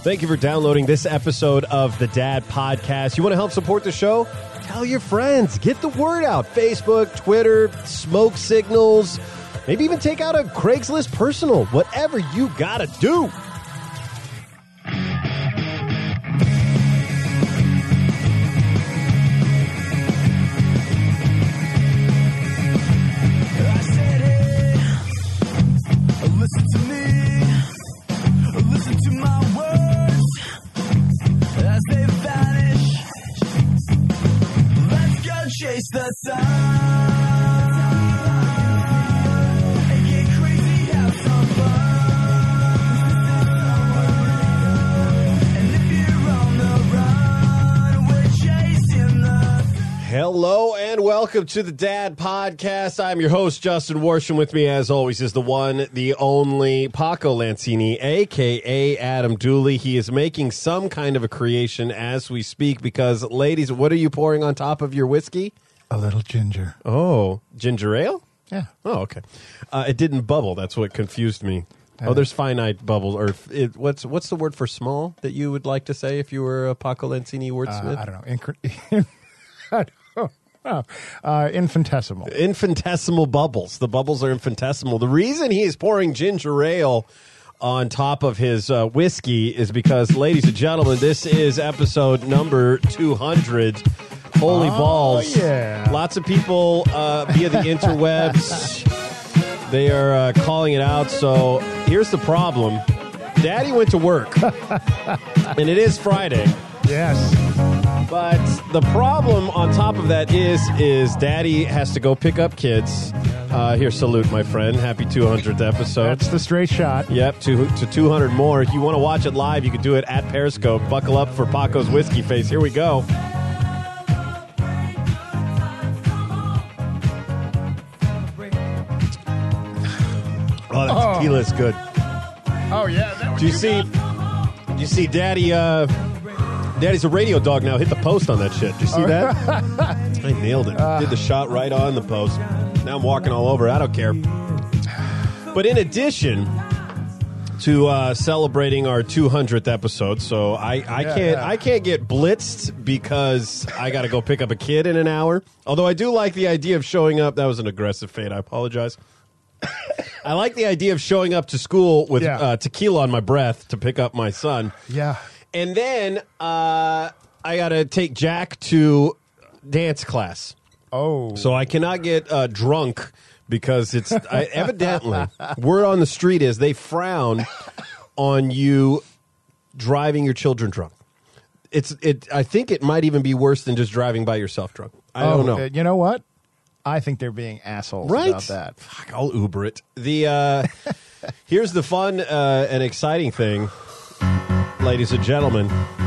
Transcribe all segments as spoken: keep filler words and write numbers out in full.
Thank you for downloading this episode of the Dad Podcast. You want to help support the show? Tell your friends. Get the word out. Facebook, Twitter, smoke signals. Maybe even take out a Craigslist personal. Whatever you got to do. Chase the sun and get crazy, have some fun. And if you're on the run, we're chasing the... Hello and welcome to the Dad Podcast. I'm your host, Justin Worsham. With me, as always, is the one, the only Paco Lancini, a k a. Adam Dooley. He is making some kind of a creation as we speak because, ladies, what are you pouring on top of your whiskey? A little ginger. Oh, ginger ale? Yeah. Oh, okay. Uh, it didn't bubble. That's what confused me. Uh, oh, there's finite bubbles. Or it, what's what's the word for small that you would like to say if you were a Paco Lancini wordsmith? Uh, I don't know. Incre- I don't know. Uh, infinitesimal. Infinitesimal bubbles. The bubbles are infinitesimal. The reason he is pouring ginger ale on top of his uh, whiskey is because, ladies and gentlemen, this is episode number two hundred. Holy oh, balls. Yeah. Lots of people uh, via the interwebs, they are uh, calling it out. So here's the problem. Daddy went to work, and it is Friday. Yes. But the problem on top of that is, is Daddy has to go pick up kids. Uh, here, salute, my friend. Happy two hundredth episode. That's the straight shot. Yep, to, to two hundred more. If you want to watch it live, you can do it at Periscope. Buckle up for Paco's Whiskey Face. Here we go. Oh, that tequila is good. Oh, yeah. That Do you see? Do you see, Daddy? Uh, Daddy's a radio dog now. Hit the post on that shit. Do you see that? I nailed it. Did the shot right on the post. Now I'm walking all over. I don't care. But in addition to uh, celebrating our two hundredth episode, so I, I Yeah, can't yeah. I can't get blitzed because I got to go pick up a kid in an hour. Although I do like the idea of showing up. That was an aggressive fade. I apologize. I like the idea of showing up to school with Yeah. uh, tequila on my breath to pick up my son. Yeah. And then uh, I got to take Jack to dance class. Oh. So I cannot get uh, drunk because it's I, evidently, word on the street is they frown on you driving your children drunk. It's it. I think it might even be worse than just driving by yourself drunk. I oh, don't know. uh, you know what? I think they're being assholes Right? about that. Fuck, I'll Uber it. The uh, here's the fun uh, and exciting thing, ladies and gentlemen.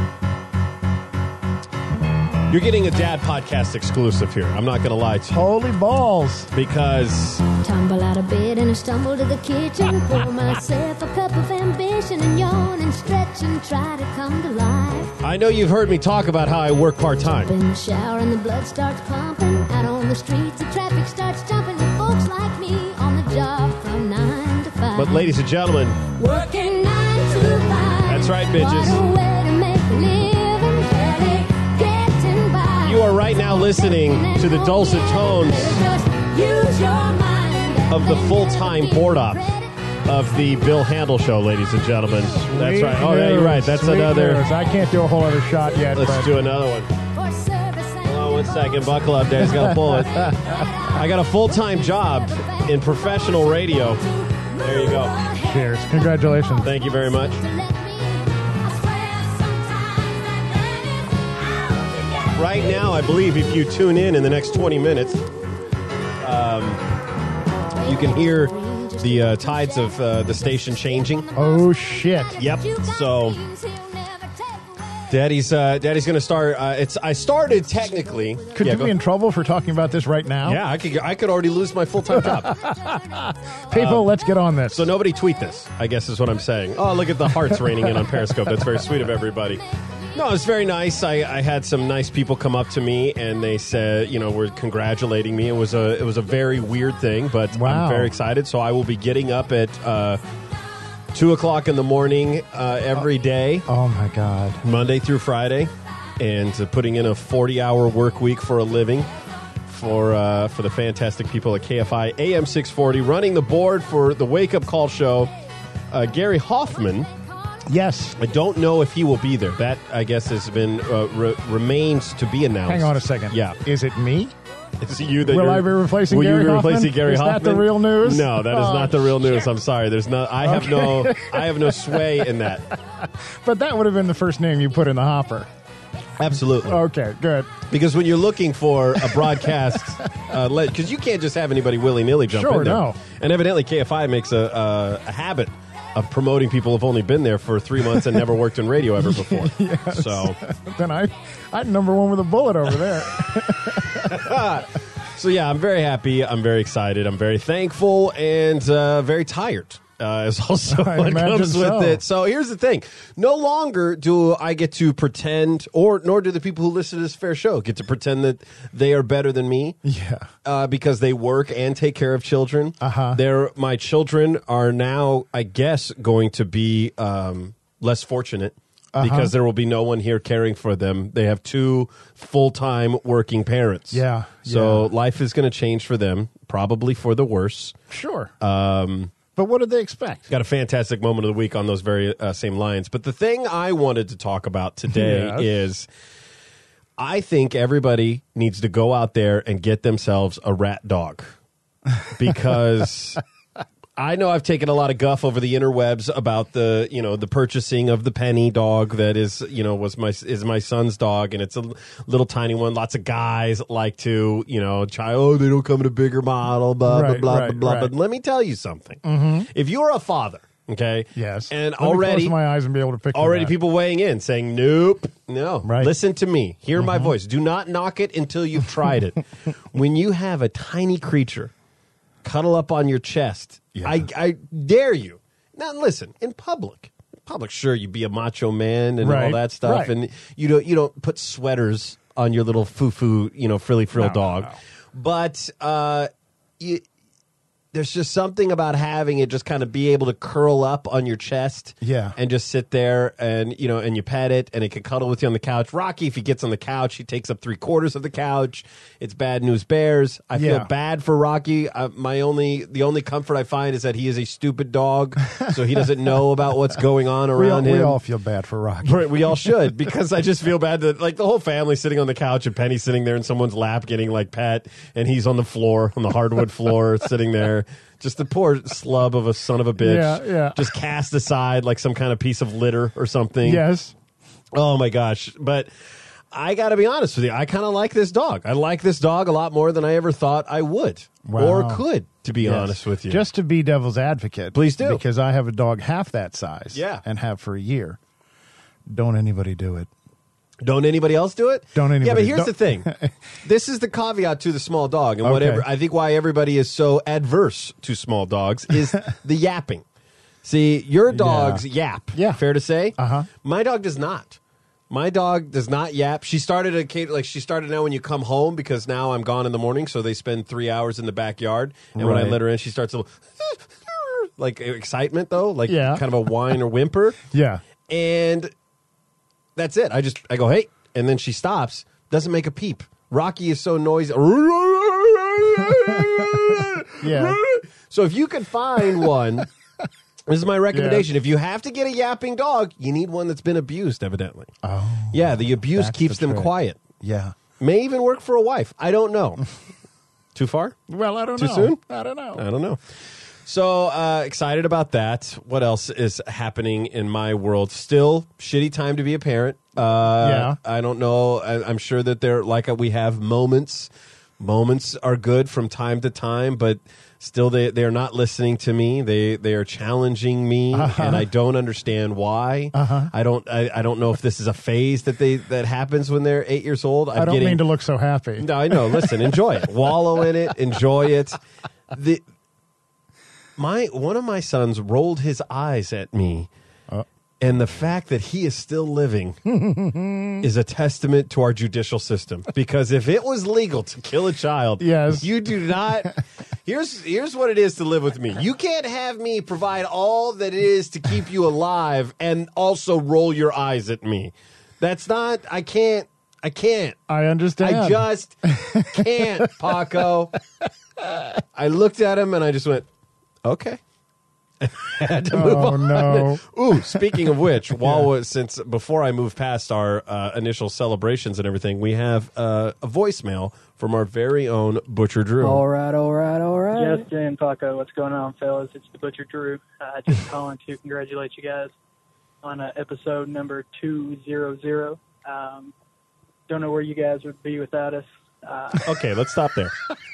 You're getting a Dad Podcast exclusive here. I'm not going to lie to you Holy balls. because Tumble out of bed and I stumble to the kitchen. Pour myself a cup of ambition and yawn and stretch and try to come to life. I know you've heard me talk about how I work part Jump time. in the shower and the blood starts pumping. Out on the streets, the traffic starts jumping. With folks like me on the job from nine to five. But ladies and gentlemen, Working nine to five. That's right, bitches. What a way to make a living, barely getting by. you are right now listening to the dulcet tones Just use your mind. of the full-time board op of the Bill Handel Show, ladies and gentlemen. That's Sweet right. Oh, yeah, you're right. news, That's sweet another. news. I can't do a whole other shot yet. Let's but do another one. For service and Hold on one second. Buckle up, Daddy's got to pull it. I got a full-time job in professional radio. There you go. Cheers. Congratulations. Thank you very much. Right now, I believe if you tune in in the next twenty minutes, um, you can hear the uh, tides of uh, the station changing. Oh, shit. Yep. So Daddy's uh, Daddy's going to start. Uh, it's I started technically. Could yeah, you go- be in trouble for talking about this right now? Yeah, I could. I could already lose my full time job. People, let's get on this. So nobody tweet this, I guess is what I'm saying. Oh, look at the hearts raining in on Periscope. That's very sweet of everybody. No, it's very nice. I, I had some nice people come up to me and they said, you know, were congratulating me. It was a it was a very weird thing, but Wow. I'm very excited. So I will be getting up at uh, two o'clock in the morning uh, every day, Oh my God. Monday through Friday, and uh, putting in a forty-hour work week for a living for uh, for the fantastic people at K F I A M six forty, running the board for the Wake Up Call show. Uh, Gary Hoffman. Yes. I don't know if he will be there. That, I guess, has been uh, re- remains to be announced. Hang on a second. Yeah. Is it me? It's you that Will you're- I be replacing will Gary you be Hoffman? replacing Gary Is that Hoffman? the real news? No, that is Oh, not the real news. I'm sorry. There's no. I have no. I have no sway in that. But that would have been the first name you put in the hopper. Absolutely. Okay, good. Because when you're looking for a broadcast, because uh, you can't just have anybody willy nilly jump Sure, in there. no. And evidently, K F I makes a, a, a habit of promoting people who've only been there for three months and never worked in radio ever before. Yes. So, Then I, I'm number one with a bullet over there. so yeah, I'm very happy. I'm very excited. I'm very thankful and uh, very tired. Uh, is also I what imagine comes with so. it. So here's the thing: no longer do I get to pretend, or nor do the people who listen to this fair show get to pretend that they are better than me. Yeah. Uh, because they work and take care of children. Uh-huh. They're, my children are now, I guess, going to be um, less fortunate Uh-huh. because there will be no one here caring for them. They have two full-time working parents. Yeah, So yeah. life is going to change for them, probably for the worse. Sure. Um, but what did they expect? got a fantastic moment of the week on those very uh, same lines. But the thing I wanted to talk about today Yes. is I think everybody needs to go out there and get themselves a rat dog. Because I know I've taken a lot of guff over the interwebs about the, you know, the purchasing of the penny dog that is, you know, was my is my son's dog, and it's a little tiny one. Lots of guys like to, you know, try, oh, they don't come in a bigger model, blah, Right, blah, blah, right, blah, blah. right. But let me tell you something. If you're a father, okay, Yes. and Let me already close my eyes and be able to picture already that. people weighing in saying, nope, no. Right. Listen to me. Hear my voice. Do not knock it until you've tried it. When you have a tiny creature cuddle up on your chest, Yeah. I, I dare you. Now, listen, in public, in public, sure, you be a macho man and all Right, that stuff, right. and you don't, you don't put sweaters on your little foo-foo, you know, frilly-frill No, dog. no. But uh, you, there's just something about having it just kind of be able to curl up on your chest, Yeah. and just sit there, and you know, and you pet it, and it can cuddle with you on the couch. Rocky, if he gets on the couch, he takes up three quarters of the couch. It's bad news bears. I feel Yeah. bad for Rocky. Uh, my only, the only comfort I find is that he is a stupid dog, so he doesn't know about what's going on we, all, around him. we all feel bad for Rocky. Right, we all should, because I just feel bad that, like, the whole family sitting on the couch and Penny sitting there in someone's lap getting, like, pet, and he's on the floor, on the hardwood floor, sitting there. Just the poor slub of a son of a bitch. Yeah, yeah. Just cast aside like some kind of piece of litter or something. Yes. Oh, my gosh. But I got to be honest with you. I kind of like this dog. I like this dog a lot more than I ever thought I would Wow. or could, to be Yes. honest with you. Just to be devil's advocate. Please do. Because I have a dog half that size. Yeah. And have for a year. Don't anybody do it. Don't anybody else do it? Don't Yeah, but anybody- here's don't- the thing. This is the caveat to the small dog, and Okay. whatever. I think why everybody is so adverse to small dogs is the yapping. See, your dogs yap. Yeah. Fair to say. Uh-huh. My dog does not. My dog does not yap. She started a like she started now when you come home, because now I'm gone in the morning, so they spend three hours in the backyard. And when I Right. let her in, she starts a little like excitement though, like Yeah. kind of a whine or whimper. Yeah. And that's it. I just I go, hey, and then she stops, doesn't make a peep. Rocky is so noisy. Yeah. So if you could find one, this is my recommendation. If you have to get a yapping dog, you need one that's been abused, evidently. Oh. Yeah, the abuse That's keeps the them trick. quiet. Yeah. May even work for a wife. I don't know. Too far? Well, I don't Too know. soon? I don't know. I don't know. So uh, excited about that. What else is happening in my world? Still shitty time to be a parent. Uh, Yeah. I don't know. I, I'm sure that they're like we have moments. Moments are good from time to time, but still they they are not listening to me. They they are challenging me, Uh-huh. and I don't understand why. Uh-huh. I don't I, I don't know if this is a phase that they that happens when they're eight years old. I'm I don't getting, mean to look so happy. no, I know. Listen, enjoy it. Wallow in it. Enjoy it. The my one of my sons rolled his eyes at me, Uh. and the fact that he is still living is a testament to our judicial system. Because if it was legal to kill a child, Yes. you do not Here's here's what it is to live with me. You can't have me provide all that it is to keep you alive and also roll your eyes at me. That's not. I can't. I can't. I understand. I just can't, Paco. I looked at him and I just went, okay. I had to move Oh, on. no. Ooh, speaking of which, while we- since before I move past our uh, initial celebrations and everything, we have uh, a voicemail from our very own Butcher Drew. All right, all right, all right. Yes, Jay and Paco, what's going on, fellas? It's the Butcher Drew. Uh, just calling to congratulate you guys on uh, episode number two hundred. Um, don't know where you guys would be without us. Uh, Okay, let's stop there.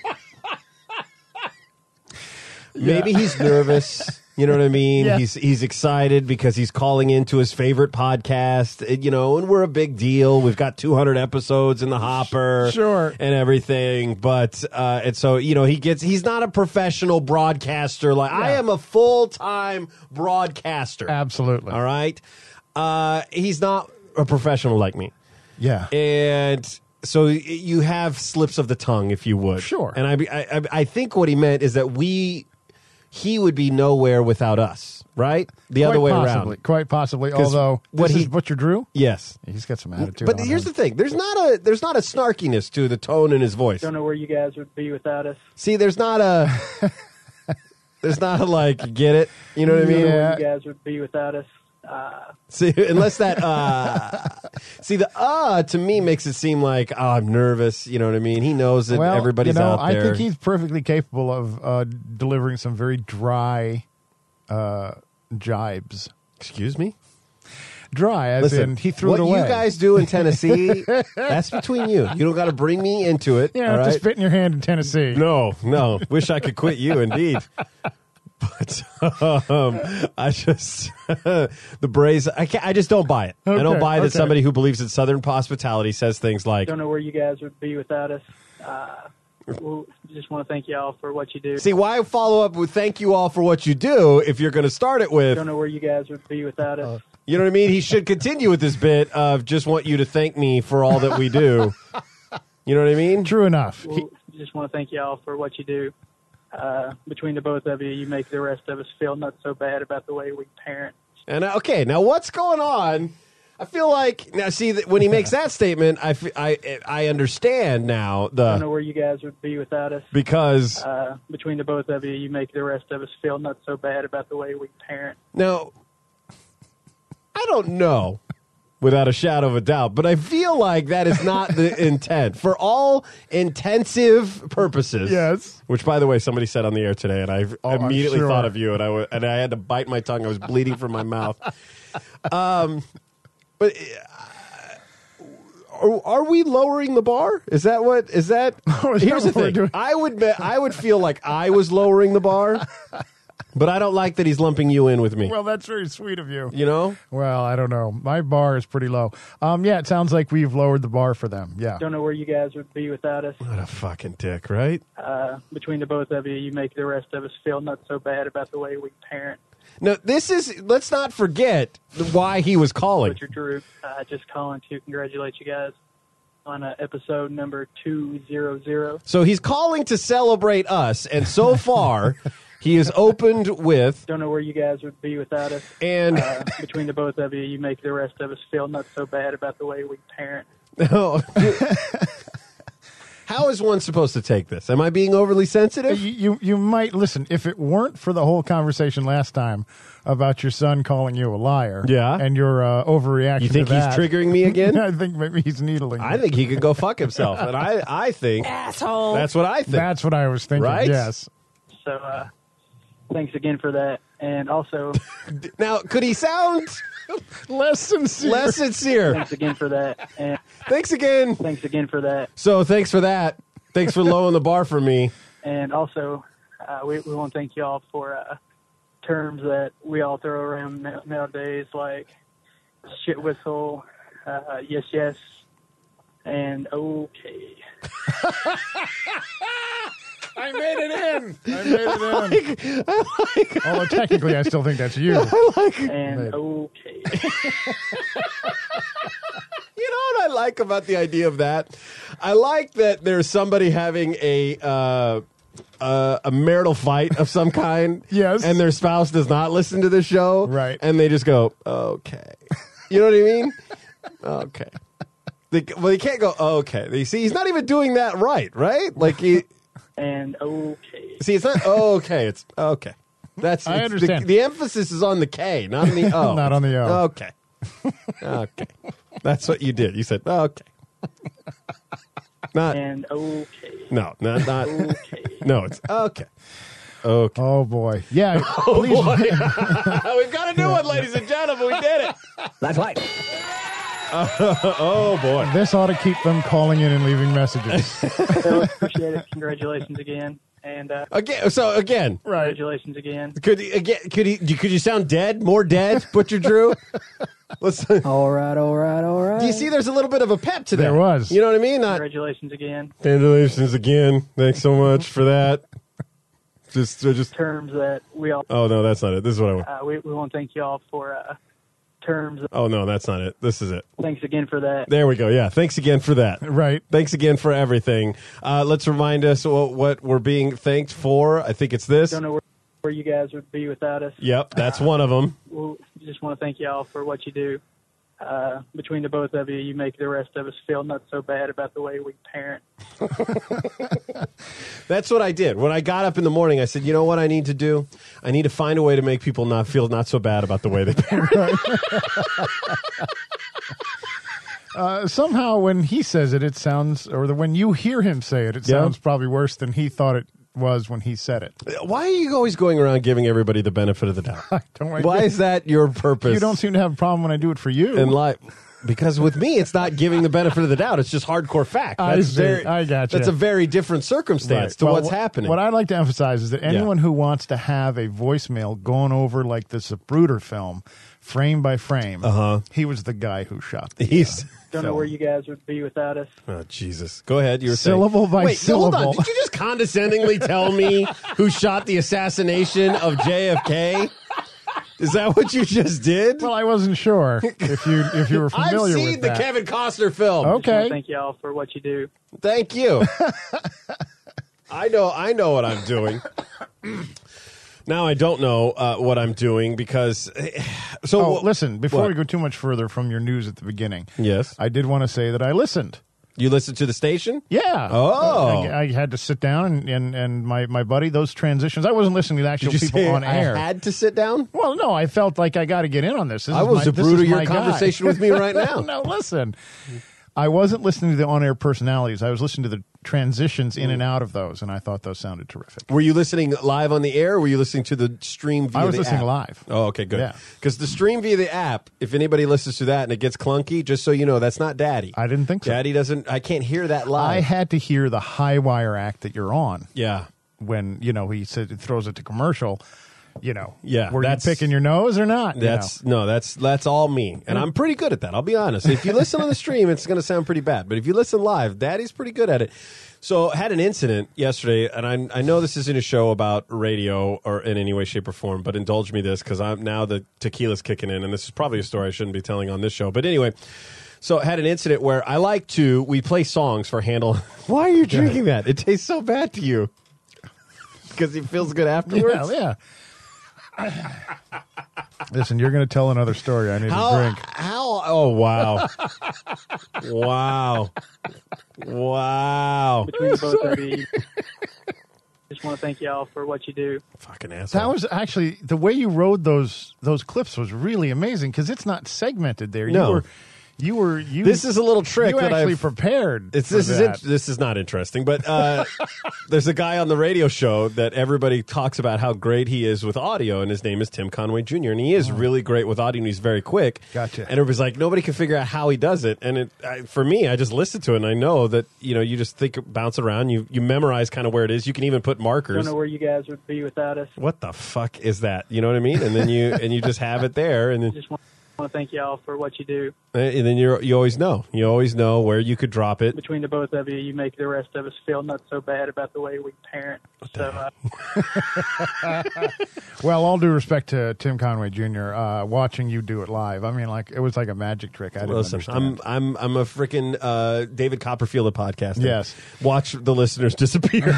Maybe he's nervous. You know what I mean? Yeah. He's he's excited because he's calling into his favorite podcast. It- you know, and we're a big deal. We've got two hundred episodes in the hopper, Sure. and everything. But uh, and so you know, he gets. He's not a professional broadcaster. Like I Yeah. am a full time broadcaster. Absolutely. All right. Uh, he's not a professional like me. Yeah. And so y- you have slips of the tongue, if you would. Sure. And I, I, I think what he meant is that we, he would be nowhere without us, right? The other Quite way possibly, around. Quite possibly. 'Cause Although what this he- is Butcher Drew. Yes. He's got some attitude. But on here's him. the thing: there's not a there's not a snarkiness to the tone in his voice. don't know where you guys would be without us. See, there's not a there's not a like get it. You know what I mean? Don't know Yeah. where you guys would be without us. Uh, See, unless that uh see the uh to me makes it seem like oh I'm nervous. You know what I mean? He knows that Well, everybody's you know, out I there. think he's perfectly capable of uh, delivering some very dry uh, jibes. Excuse me. Dry, as Listen, in he threw what it away. you guys do in Tennessee, that's between you. You don't got to bring me into it. you all don't have right? to spit in your hand in Tennessee. No, no. Wish I could quit you, indeed. But um, I just the Braves. I can't, I just don't buy it. I don't Okay, buy that okay. somebody who believes in Southern hospitality says things like, don't know where you guys would be without us. Uh, we'll, just want to thank you all for what you do. "See, why follow up with thank you all for what you do if you're going to start it with." Don't know where you guys would be without us. You know what I mean? He should continue with this bit of just want you to thank me for all that we do. You know what I mean? True enough. He- We'll, just want to thank you all for what you do. Uh, between the both of you, you make the rest of us feel not so bad about the way we parent. And uh, okay, now what's going on? I feel like now. See that when he makes that statement, I, f- I I understand now Don't know the where you guys would be without us. because Uh, between the both of you, you make the rest of us feel not so bad about the way we parent. now I don't know without a shadow of a doubt, but I feel like that is not the intent for all intensive purposes. Yes. Which, by the way, somebody said on the air today, and I Oh, I'm immediately sure. thought of you, and I w- and I had to bite my tongue. I was bleeding from my mouth. Um, but. Uh, Are, are we lowering the bar? Is that what? Is that? Oh, is that here's the what we're thing. doing? I would. be- I would feel like I was lowering the bar, but I don't like that he's lumping you in with me. well, that's very sweet of you. You know? Well, I don't know. My bar is pretty low. Um, yeah, it sounds like we've lowered the bar for them. Yeah. Don't know where you guys would be without us. What a fucking dick, right? Uh, between the both of you, you make the rest of us feel not so bad about the way we parent. No, this is. Let's not forget why he was calling. Butcher Drew, uh, just calling to congratulate you guys on uh, episode number two hundred. So he's calling to celebrate us, and so far, he has opened with Don't know where you guys would be without us. and. Uh, between the both of you, you make the rest of us feel not so bad about the way we parent. No. How is one supposed to take this? Am I being overly sensitive? You, you you might listen if it weren't for the whole conversation last time about your son calling you a liar. Yeah. and your uh, overreaction. You think to he's that. triggering me again? I think maybe he's needling. I you. think he could go fuck himself, and I, I think Asshole. that's what I think. That's what I was thinking. Right? Yes. So uh, thanks again for that. And also, Now, could he sound Less sincere. less sincere? thanks again for that. And Thanks again. thanks again for that. So, thanks for that. Thanks for lowering the bar for me. And also, uh, we, we want to thank you all for uh, terms that we all throw around now- nowadays, like shit whistle, uh, yes, yes, and okay. I made it in. I made it in. Although technically, I still think that's you. And Right. okay. You know what I like about the idea of that? I like that there's somebody having a uh, uh, a marital fight of some kind. Yes. And their spouse does not listen to the show. Right. And they just go, okay. You know what I mean? Okay. They, well, they can't go, okay. You see, he's not even doing that right, right? Like he. And okay. See, it's not okay. It's okay. That's I it's understand. The, the emphasis is on the K, not on the O. Not on the O. Okay. Okay. That's what you did. You said okay. Not And okay. no, not not. Okay. No, it's okay. Okay. Oh boy, yeah. Oh, please- boy. We've got a new one, ladies and gentlemen. We did it. That's right. Oh boy. This ought to keep them calling in and leaving messages. So appreciate it. Congratulations again. And uh, Again. So again, Right. congratulations again. could he, again could he could you sound dead? More dead, Butcher Drew? Let's. Do All right, all right, all right. you see? There's a little bit of a pep to that. There was. You know what I mean? Not. Congratulations again. Congratulations again. Thanks so much for that. Just, uh, just. Terms that we all Oh no, that's not it. This is what I want. uh, we we want to thank you all for uh, terms. Oh no, that's not it. This is it. Thanks again for that. There we go. Yeah. Thanks again for that. Right. Thanks again for everything. Uh, let's remind us what, what we're being thanked for. I think it's this. Don't know where, where you guys would be without us. Yep, that's one of them. We'll just want to thank you all for what you do. Uh, between the both of you, you make the rest of us feel not so bad about the way we parent. That's what I did. When I got up in the morning, I said, you know what I need to do? I need to find a way to make people not feel not so bad about the way they parent. Uh, somehow, when he says it, it sounds, or the, when you hear him say it, it Yeah. sounds probably worse than he thought it was when he said it. Why are you always going around giving everybody the benefit of the doubt? Don't worry. Why is that your purpose? You don't seem to have a problem when I do it for you. in life? Because with me, it's not giving the benefit of the doubt. It's just hardcore fact. I That's see. very, I gotcha. That's a very different circumstance Right. to Well, what's wh- happening. What I'd like to emphasize is that anyone who wants to have a voicemail going over like the Zapruder film, frame by frame, Uh-huh. he was the guy who shot the He's. Don't know film. where you guys would be without us. Oh, Jesus. Go ahead. You were Syllable saying. by Wait, hold on. syllable. Did you just condescendingly tell me who shot the assassination of J F K? Is that what you just did? Well, I wasn't sure if you if you were I've familiar seen with the that. Kevin Costner film. Just want Okay. to thank you all for what you do. Thank you. I know. I know what I'm doing. Now I don't know uh, what I'm doing because. So Oh, wh- listen, before what? we go too much further from your news at the beginning, Yes. I did want to say that I listened. You listen to the station? Yeah. Oh. I, I had to sit down and, and, and my, my buddy, those transitions, I wasn't listening to the actual Did you people say on I air. had to sit down? Well, no, I felt like I got to get in on this. This I is was my, the this brute is of your my guy. conversation with me right now. No, listen. I wasn't listening to the on-air personalities. I was listening to the transitions in and out of those, and I thought those sounded terrific. Were you listening live on the air or were you listening to the stream via I was the listening app? live. Oh, okay, good. Yeah. Because the stream via the app, if anybody listens to that and it gets clunky, just so you know, that's not Daddy. I didn't think so. Daddy doesn't, I can't hear that live. I had to hear the high wire act that you're on yeah. when, you know, he said throws it to commercial. You know, Yeah, were you that's- picking your nose or not? You That's know? no, that's that's all me, and I'm pretty good at that. I'll be honest. If you listen on the stream, it's going to sound pretty bad, but if you listen live, Daddy's pretty good at it. So, I had an incident yesterday, and I, I know this isn't a show about radio or in any way, shape, or form, but indulge me this because I'm now the tequila's kicking in, and this is probably a story I shouldn't be telling on this show. But anyway, so I had an incident where I like to we play songs for handle. Why are you drinking that? It tastes so bad to you because it feels good afterwards. Yeah, yeah. Listen, you're going to tell another story. I need How? a drink. How? Oh wow! wow! Wow! Between the both of you, just want to thank you all for what you do. Fucking asshole! That was actually the way you rode those those clips was really amazing because it's not segmented there. No. You were, you were you. This is a little trick you that actually I've prepared. It's for this is that. in, this is not interesting, but uh, there's a guy on the radio show that everybody talks about how great he is with audio, and his name is Tim Conway Junior And he is really great with audio, and he's very quick. Gotcha. And everybody's like, nobody can figure out how he does it. And it, I, for me, I just listen to it, and I know that you know you just think bounce around, you you memorize kind of where it is. You can even put Don't markers. know where you guys would be without us. What the fuck is that? You know what I mean? And then you and you just have it there, and then Just want I want to thank y'all for what you do. And then you you always know. You always know where you could drop it. Between the both of you, you make the rest of us feel not so bad about the way we parent. So, uh, Well, all due respect to Tim Conway Junior, uh, watching you do it live, I mean, like it was like a magic trick. I didn't Listen, understand. I'm I'm I'm a freaking uh, David Copperfield of podcasting. Yes. Watch the listeners disappear.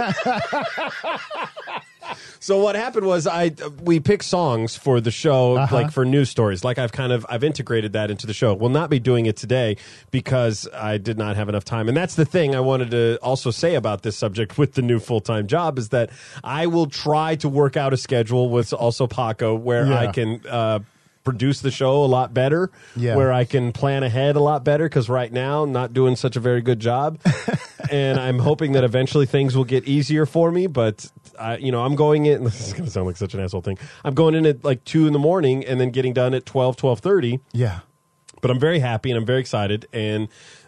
So what happened was I we picked songs for the show, Uh-huh. like for news stories. Like I've kind of I've integrated that into the show. We'll not be doing it today because I did not have enough time. And that's the thing I wanted to also say about this subject with the new full time job is that I will try to work out a schedule with also Paco where Yeah. I can uh, produce the show a lot better, Yeah. where I can plan ahead a lot better because right now not doing such a very good job. And I'm hoping that eventually things will get easier for me, but I, you know, I'm going in. This is going to sound like such an asshole thing. I'm going in at like two in the morning and then getting done at twelve, twelve thirty. Yeah. But I'm very happy and I'm very excited, and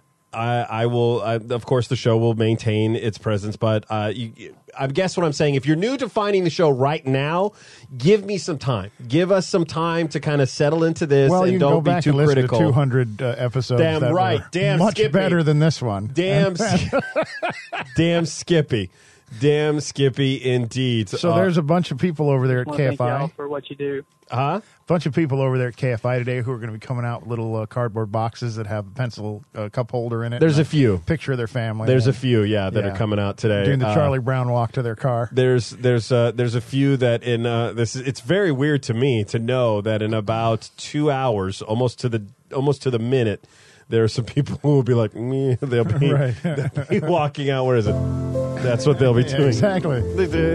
I, I will. I, of course, the show will maintain its presence. But uh, you, I guess what I'm saying, if you're new to finding the show right now, give me some time. Give us some time to kind of settle into this, Well, and you can don't go back be too and listen critical. to two hundred uh, episodes. Damn that right. were Damn much Skippy. better than this one. Damn, Sk- damn Skippy, damn Skippy, indeed. So Uh, there's a bunch of people over there I at want to thank y'all K F I. for what you do. huh? A bunch of people over there at K F I today who are going to be coming out with little uh, cardboard boxes that have a pencil uh, cup holder in it. There's and a few. picture of their family. There's a and few, yeah, that Yeah. are coming out today. doing the Uh, Charlie Brown walk to their car. There's there's uh, there's a few that in uh, this is, it's very weird to me to know that in about two hours, almost to the almost to the minute, there are some people who will be like, me. They'll be, Right. they'll be walking out. Where is it? That's what they'll be Yeah, doing. exactly.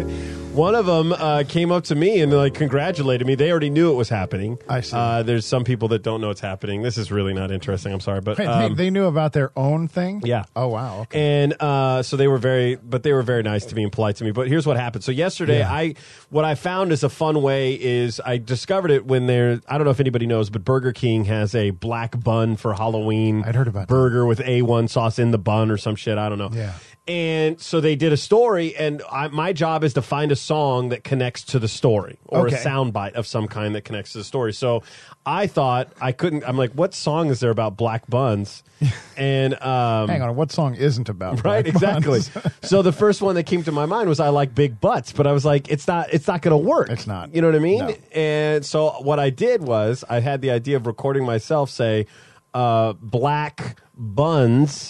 One of them uh, came up to me and like congratulated me. They already knew it was happening. I see. Uh, there's some people that don't know it's happening. This is really not interesting. I'm sorry, but Wait, um, they, they knew about their own thing? yeah. Oh, wow. Okay. And uh, so they were very, but they were very nice to me and polite to me. But here's what happened. So yesterday, Yeah. I what I found is a fun way is I discovered it when there. I don't know if anybody knows, but Burger King has a black bun for Halloween. I'd heard about that. burger with A one sauce in the bun or some shit. I don't know. Yeah. And so they did a story, and I, my job is to find a song that connects to the story or Okay. a soundbite of some kind that connects to the story. So I thought I couldn't. I'm like, what song is there about black buns? And um, Hang on. What song isn't about right, black exactly. buns? So the first one that came to my mind was I like big butts, but I was like, it's not, it's not going to work. It's not. You know what I mean? No. And so what I did was I had the idea of recording myself say, uh, black buns.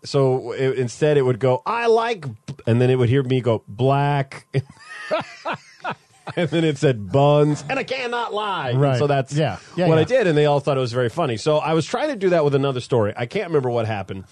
So it, instead it would go, I like, b-" and then it would hear me go black. And then it said buns, and I cannot lie. And Right. so that's Yeah. Yeah, what I yeah. did, and they all thought it was very funny. So I was trying to do that with another story. I can't remember what happened.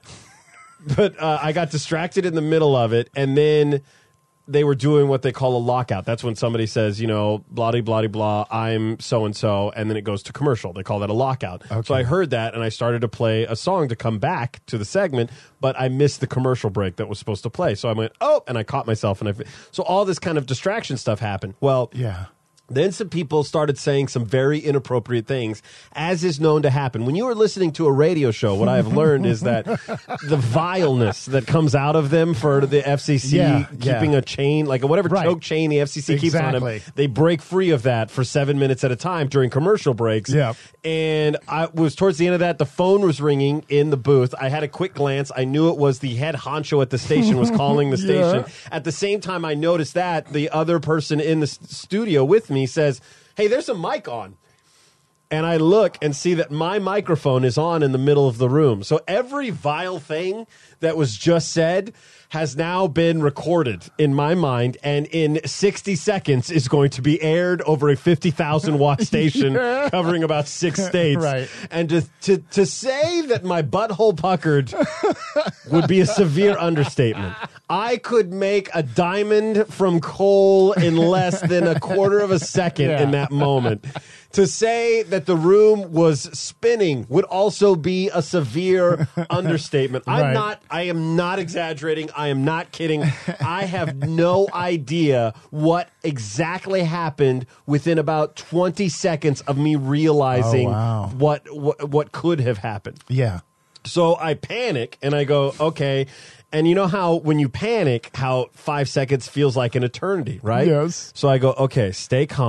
But uh, I got distracted in the middle of it, and then they were doing what they call a lockout. That's when somebody says, you know, blah, blah, blah, blah, I'm so-and-so, and then it goes to commercial. They call that a lockout. Okay. So I heard that, and I started to play a song to come back to the segment, but I missed the commercial break that was supposed to play. So I went, oh, and I caught myself. and I So all this kind of distraction stuff happened. Well, Yeah. then some people started saying some very inappropriate things, as is known to happen. When you are listening to a radio show, what I have learned is that the vileness that comes out of them for the F C C Yeah, keeping yeah. a chain, like whatever Right. choke chain the F C C keeps on Exactly. them, they break free of that for seven minutes at a time during commercial breaks. Yeah. And I was towards the end of that, the phone was ringing in the booth. I had a quick glance. I knew it was the head honcho at the station was calling the Yeah. station. At the same time I noticed that, the other person in the s- studio with me says, hey, there's a mic on. And I look and see that my microphone is on in the middle of the room. So every vile thing that was just said has now been recorded in my mind, and in sixty seconds is going to be aired over a fifty thousand watt station covering about six states. Right. And to, to, to say that my butthole puckered would be a severe understatement. I could make a diamond from coal in less than a quarter of a second Yeah. in that moment. To say that the room was spinning would also be a severe understatement. I'm Right. not, I am not exaggerating. I am not kidding. I have no idea what exactly happened within about twenty seconds of me realizing Oh, wow. what, what, what could have happened. Yeah. So I panic and I go, okay. And you know how when you panic, how five seconds feels like an eternity, right? Yes. So I go, okay, stay calm.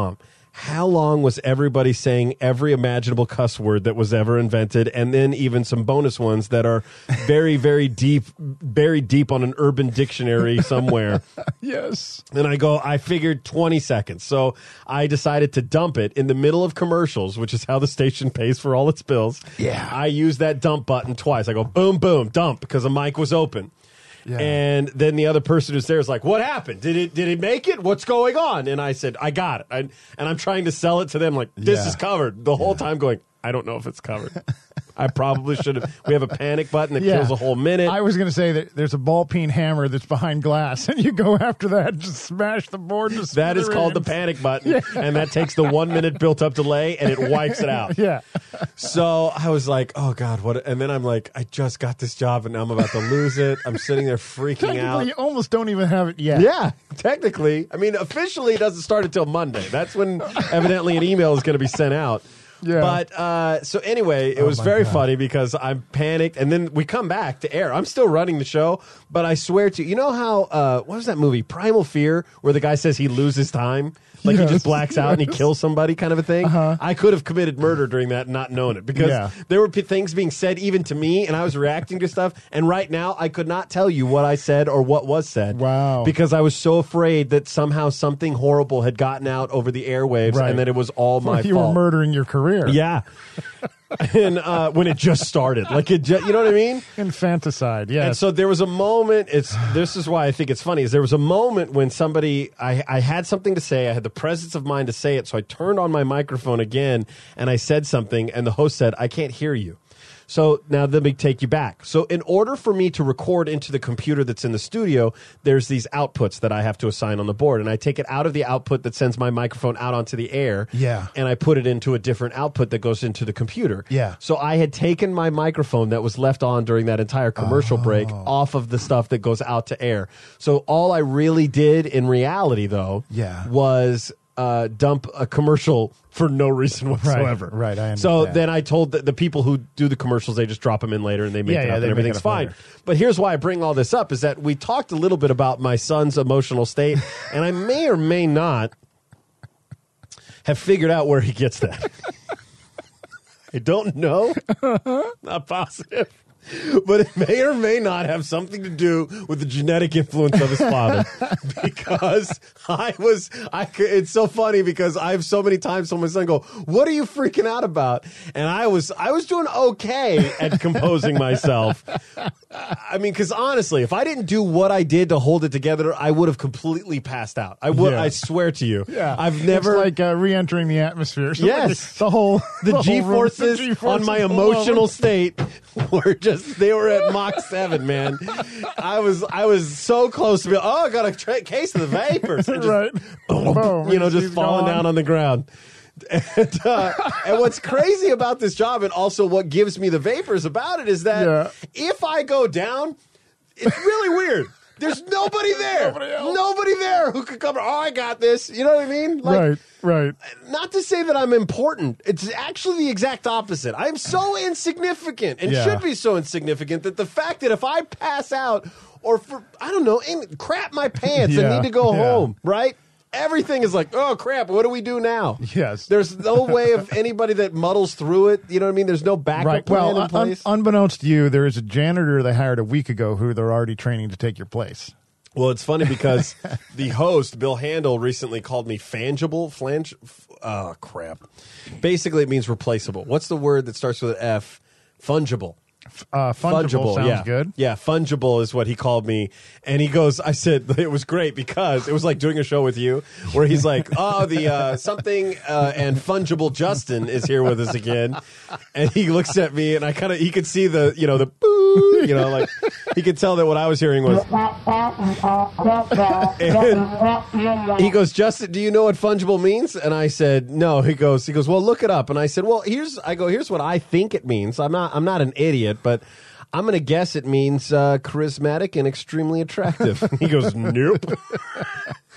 how long was everybody saying every imaginable cuss word that was ever invented, and then even some bonus ones that are very, very deep, buried deep on an urban dictionary somewhere. Yes. And I go, I figured twenty seconds. So I decided to dump it in the middle of commercials, which is how the station pays for all its bills. Yeah. I used that dump button twice. I go, boom, boom, dump, because the mic was open. Yeah. And then the other person who's there is like, what happened? Did it did it make it? What's going on? And I said, I got it. I, and I'm trying to sell it to them like, this Yeah. is covered. The whole time going, I don't know if it's covered. I probably should have. We have a panic button that Yeah. kills a whole minute. I was going to say that there's a ball peen hammer that's behind glass, and you go after that and just smash the board. To That is called the smithereens. panic button, and that takes the one minute built up delay, and it wipes it out. Yeah. So I was like, oh, God, what? And then I'm like, I just got this job, and now I'm about to lose it. I'm sitting there freaking Technically, out. you almost don't even have it yet. Yeah, technically. I mean, officially, it doesn't start until Monday. That's when evidently an email is going to be sent out. Yeah. But uh, so anyway, it Oh was my very God. funny because I'm panicked, and then we come back to air. I'm still running the show, but I swear to you, you know how uh, what was that movie, Primal Fear, where the guy says he loses time, like he Yes, just blacks out and he yes. kills somebody, kind of a thing. Uh-huh. I could have committed murder during that, and not known it, because Yeah. there were p- things being said even to me, and I was reacting to stuff. And right now, I could not tell you what I said or what was said. Wow. Because I was so afraid that somehow something horrible had gotten out over the airwaves, Right. and that it was all my you fault. were murdering your career. Yeah. and uh, when it just started, like it, ju- you know what I mean? Infanticide, yes. And so there was a moment. It's this is why I think it's funny. Is there was a moment when somebody I, I had something to say. I had the presence of mind to say it. So I turned on my microphone again and I said something. And the host said, "I can't hear you." So now let me take you back. So in order for me to record into the computer that's in the studio, there's these outputs that I have to assign on the board. And I take it out of the output that sends my microphone out onto the air. Yeah. And I put it into a different output that goes into the computer. Yeah. So I had taken my microphone that was left on during that entire commercial break Oh. off of the stuff that goes out to air. So all I really did in reality, though, Yeah. was uh, dump a commercial for no reason whatsoever. right, I So understand. then I told the, the people who do the commercials, they just drop them in later and they make Yeah, it yeah, up they and make it everything's up fine. later. But here's why I bring all this up is that we talked a little bit about my son's emotional state, and I may or may not have figured out where he gets that. I don't know. Not positive. But it may or may not have something to do with the genetic influence of his father. Because I was, I, c- it's so funny because I have so many times told my son, go, what are you freaking out about? And I was, I was doing okay at composing myself. I mean, because honestly, if I didn't do what I did to hold it together, I would have completely passed out. I would, Yeah. I swear to you. yeah. I've never. It's like uh, re-entering the atmosphere. So Yes. the whole the whole G room- forces the on G-forces my all emotional over. state were just they were at Mach seven, man. I was I was so close to be oh I got a tra- case of the vapors. And just, Right. Boom. you know, He's just falling gone. down on the ground. And, uh, and what's crazy about this job, and also what gives me the vapors about it, is that Yeah. if I go down, it's really weird. There's nobody there. Nobody else. Nobody there who could come. Oh, I got this. You know what I mean? Like, Right, right. not to say that I'm important. It's actually the exact opposite. I'm so insignificant and Yeah. should be so insignificant that the fact that if I pass out or for, I don't know, in, crap my pants and Yeah, need to go yeah. home, right? Everything is like, oh crap, what do we do now? Yes. There's no way of anybody that muddles through it. You know what I mean? There's no backup Right. plan Well, in un- place. unbeknownst to you, there is a janitor they hired a week ago who they're already training to take your place. Well, it's funny because the host, Bill Handel, recently called me fangible. Flange. f- Oh, crap. Basically, it means replaceable. What's the word that starts with an F? Fungible. Uh, fungible, sounds yeah. good. Yeah, fungible is what he called me. And he goes, I said, it was great because it was like doing a show with you where he's like, oh, the uh, something uh, and fungible Justin is here with us again. And he looks at me and I kind of, he could see the, you know, the boo, you know, like he could tell that what I was hearing was. And he goes, Justin, do you know what fungible means? And I said, no. He goes, he goes, well, look it up. And I said, well, here's, I go, here's what I think it means. I'm not, I'm not an idiot, but I'm going to guess it means uh, charismatic and extremely attractive. He goes, nope.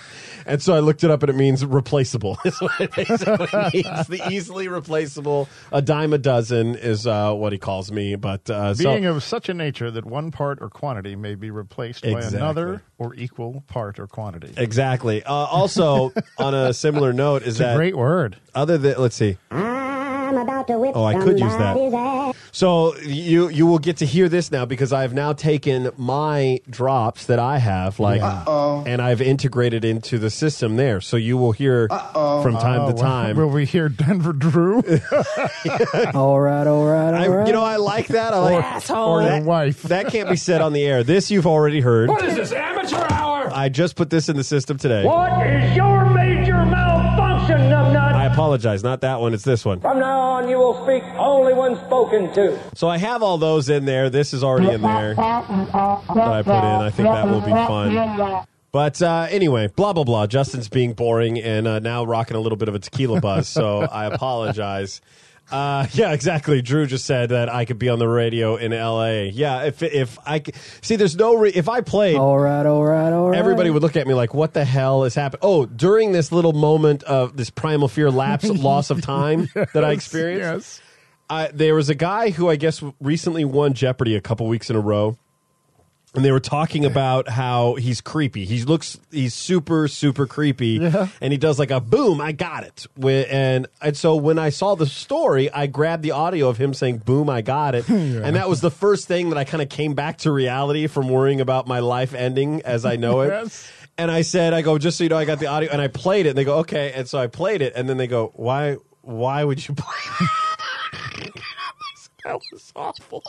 And so I looked it up, and it means replaceable. Is what it basically means. The easily replaceable. A dime a dozen is uh, what he calls me. But uh, Being so, of such a nature that one part or quantity may be replaced Exactly. by another or equal part or quantity. exactly. Uh, also, on a similar note, is It's that a great word. other than let's see. I'm about to whip Oh, I could use that. somebody's ass. So you you will get to hear this now because I have now taken my drops that I have, like, and I've integrated into the system there. So you will hear from time Oh, to time. Will we hear Denver Drew All right, all right, I, all right. you know, I like that. I like Asshole. or your that, wife? that can't be said on the air. This you've already heard. What is this, amateur hour? I just put this in the system today. What is your major malfunction, numbnut? I apologize. Not that one. It's this one. From now on, you will speak only when spoken to. So I have all those in there. This is already in there that I put in. I think that will be fun. But uh, anyway, blah, blah, blah. Justin's being boring and uh, now rocking a little bit of a tequila buzz, so I apologize. Uh, yeah, exactly. Drew just said that I could be on the radio in L A. Yeah, if if I c- see, there's no re- if I played, All right, all right, all right. everybody would look at me like, "What the hell is happening?" Oh, during this little moment of this primal fear lapse, loss of time that I experienced, Yes. I, there was a guy who I guess recently won Jeopardy a couple weeks in a row. And they were talking about how he's creepy. He looks, he's super, super creepy. Yeah. And he does like a boom, I got it. Wi- And, and so when I saw the story, I grabbed the audio of him saying, boom, I got it. And that was the first thing that I kind of came back to reality from worrying about my life ending as I know it. Yes. And I said, I go, just so you know, I got the audio. And I played it. And they go, okay. And so I played it. And then they go, why, why would you play it? That was awful.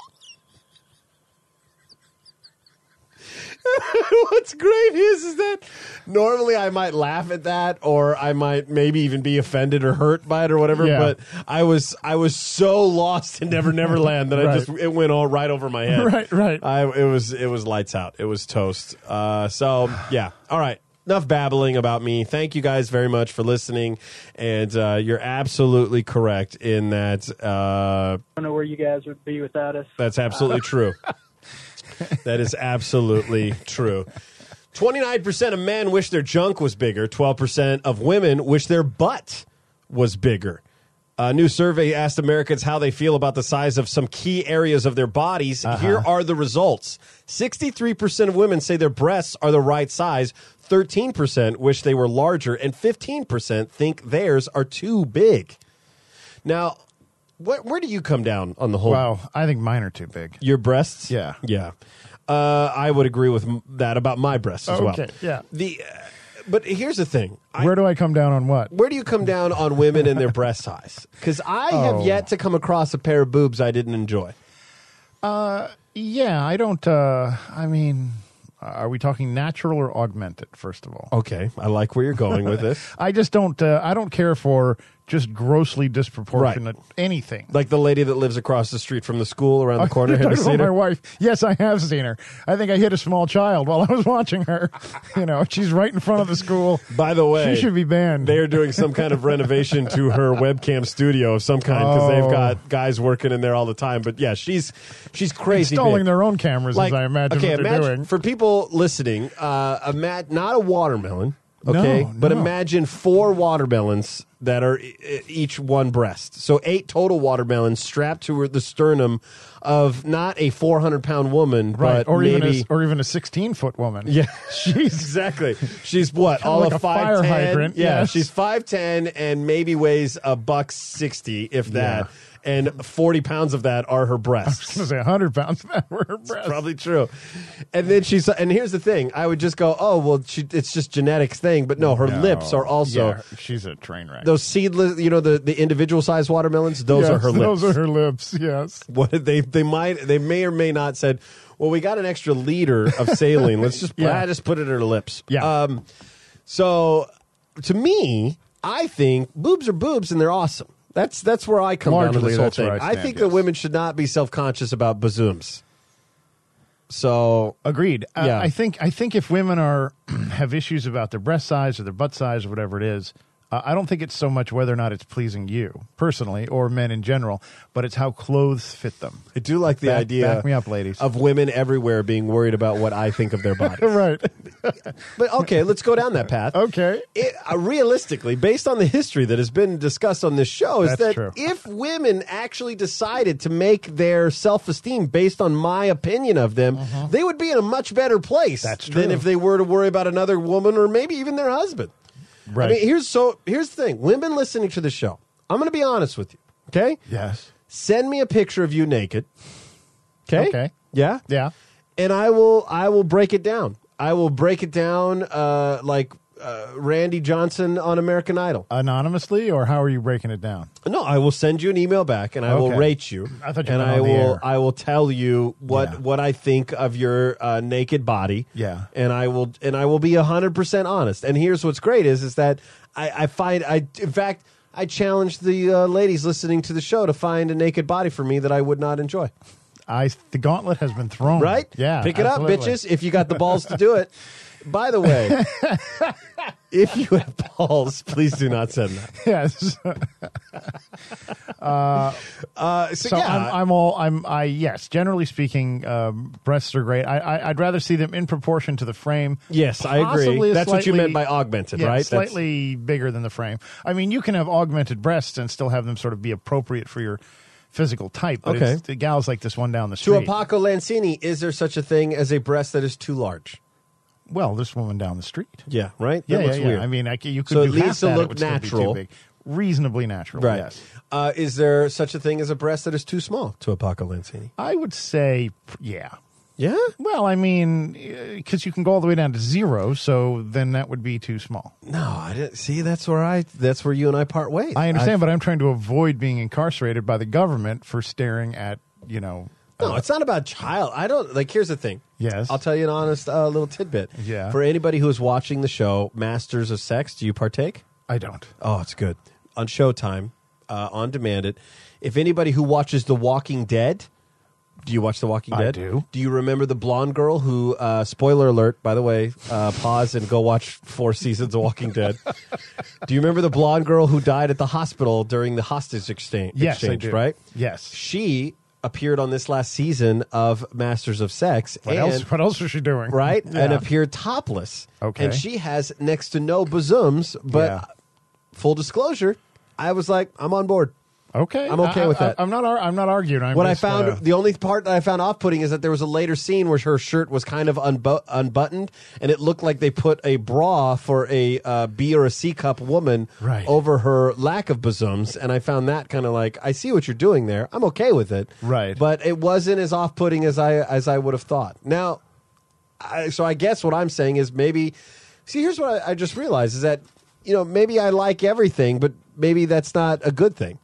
What's great is, is that normally I might laugh at that, or I might maybe even be offended or hurt by it or whatever. Yeah. But I was I was so lost in Never Never Land that I Right. just it went all right over my head. Right, right. I it was it was lights out. It was toast. Uh, so yeah, all right. Enough babbling about me. Thank you guys very much for listening, and uh, you're absolutely correct in that. Uh, I don't know where you guys would be without us. that's absolutely true. That is absolutely true. twenty-nine percent of men wish their junk was bigger. twelve percent of women wish their butt was bigger. A new survey asked Americans how they feel about the size of some key areas of their bodies. Here are the results. sixty-three percent of women say their breasts are the right size. thirteen percent wish they were larger. And fifteen percent think theirs are too big. Now, What, where do you come down on the whole? Wow, I think mine are too big. Your breasts? Yeah. Yeah. Uh, I would agree with m- that about my breasts as well. Okay, yeah. The, uh, but here's the thing. I, Where do I come down on what? where do you come down on women and their breast size? Because I Oh. have yet to come across a pair of boobs I didn't enjoy. Yeah, I don't. Uh, I mean, are we talking natural or augmented? First of all, Okay, I like where you're going with this. I just don't. Uh, I don't care for just grossly disproportionate anything. Like the lady that lives across the street from the school around the corner. You're Have you talking seen about her? my wife. Yes, I have seen her. I think I hit a small child while I was watching her. You know, she's right in front of the school. By the way, She should be banned. They are doing some kind of renovation to her webcam studio of some kind because Oh. they've got guys working in there all the time. But yeah, she's she's crazy. Installing big. their own cameras, as I imagine okay, what they're imagine, doing. for people listening, uh, ima- not a watermelon, okay, No, but no. imagine four watermelons that are e- e- each one breast. So eight total watermelons strapped to the sternum of not a four hundred pound woman, right, but or maybe. even a, or even a sixteen foot woman. Yeah, exactly. She's what? Kinda all like of a fire five ten. hydrant, Yeah, yes. she's five ten and maybe weighs a buck sixty, if that. And forty pounds of that are her I was breasts. going to say one hundred pounds of that were her breasts. Probably true. And then she's and here's the thing. I would just go, oh well, she, it's just genetics thing. But no, her No. lips are also Yeah, she's a train wreck. those seedless. You know the the individual size watermelons. Those Yes, are her lips. Those are her lips. Yes. What they they might they may or may not said. Well, we got an extra liter of saline. Let's just Yeah. ah, just put it in her lips. Yeah. Um. So, to me, I think boobs are boobs and they're awesome. That's that's where I come down Largely, on this whole that's thing. where I I, stand, think that yes. women should not be self conscious about bazooms. So Agreed. Yeah. Uh, I think I think if women are have issues about their breast size or their butt size or whatever it is, Uh, I don't think it's so much whether or not it's pleasing you personally or men in general, but it's how clothes fit them. I do like the Back- idea back me up, ladies. of women everywhere being worried about what I think of their bodies. Right. But okay, let's go down that path. Okay. It, uh, realistically, based on the history that has been discussed on this show, is That's that true. if women actually decided to make their self-esteem based on my opinion of them, they would be in a much better place That's than true. if they were to worry about another woman or maybe even their husband. Right. I mean, here's so here's the thing: women listening to the show, I'm going to be honest with you. Okay, Yes. send me a picture of you naked. Okay. Okay. Yeah. Yeah. And I will I will break it down. I will break it down uh, like uh, Randy Johnson on American Idol. Anonymously, or how are you breaking it down? No, I will send you an email back, and I will Okay. rate you. I thought you and meant I on the will air. I will tell you what Yeah. what I think of your uh, naked body. Yeah. and I will and I will be a hundred percent honest. And here's what's great is is that I, I find I in fact I challenge the uh, ladies listening to the show to find a naked body for me that I would not enjoy. I the gauntlet has been thrown. Right? Yeah. Pick it absolutely. up, bitches, if you got the balls to do it. By the way, if you have balls, please do not send that. Yes. Uh, so, So yeah, I'm, I'm all I'm I yes. Generally speaking, um, breasts are great. I, I I'd rather see them in proportion to the frame. yes, I agree. Possibly That's what you slightly- meant by augmented, Yeah, right? That's- slightly bigger than the frame. I mean, you can have augmented breasts and still have them sort of be appropriate for your physical type. But Okay. it's the gals like this one down the to street. a Paco Lancini, is there such a thing as a breast that is too large? Well, this woman down the street. Yeah, right? Yeah, That yeah, looks yeah. weird. I mean, I, c- you could So it do needs half to that, look it would still be too natural. big. Reasonably natural. right. Yes. Uh, is there such a thing as a breast that is too small to a Paco Lancini? I would say, yeah. Yeah? Well, I mean, because you can go all the way down to zero, so then that would be too small. No, I didn't. See, that's where I. That's where you and I part ways. I understand, but I'm trying to avoid being incarcerated by the government for staring at, you know. No, uh, it's not about child. I don't like. Here's the thing. Yes. I'll tell you an honest uh, little tidbit. Yeah. For anybody who is watching the show, Masters of Sex, do you partake? I don't. Oh, it's good on Showtime, uh, on demand. It. If anybody who watches The Walking Dead, do you watch The Walking I Dead? do. Do you remember the blonde girl who? Uh, spoiler alert, by the way. Uh, pause and go watch four seasons of Walking Dead. Do you remember the blonde girl who died at the hospital during the hostage exchange? Yes, exchange, I do. Right. Yes. She appeared on this last season of Masters of Sex. What and, else? What else is she doing? Right? Yeah. And appeared topless. Okay. And she has next to no bosoms, but Yeah. full disclosure, I was like, I'm on board. Okay, I'm okay I, with I, that. I'm not. ar- I'm not arguing. I'm What I just, found, uh, the only part that I found off-putting is that there was a later scene where her shirt was kind of unbu- unbuttoned, and it looked like they put a bra for a uh, B or a C cup woman Right. over her lack of bosoms, and I found that kind of like, I see what you're doing there. I'm okay with it, Right. But it wasn't as off-putting as I as I would have thought. Now, I, so I guess what I'm saying is maybe, see, here's what I, I just realized is that, you know, maybe I like everything, but maybe that's not a good thing.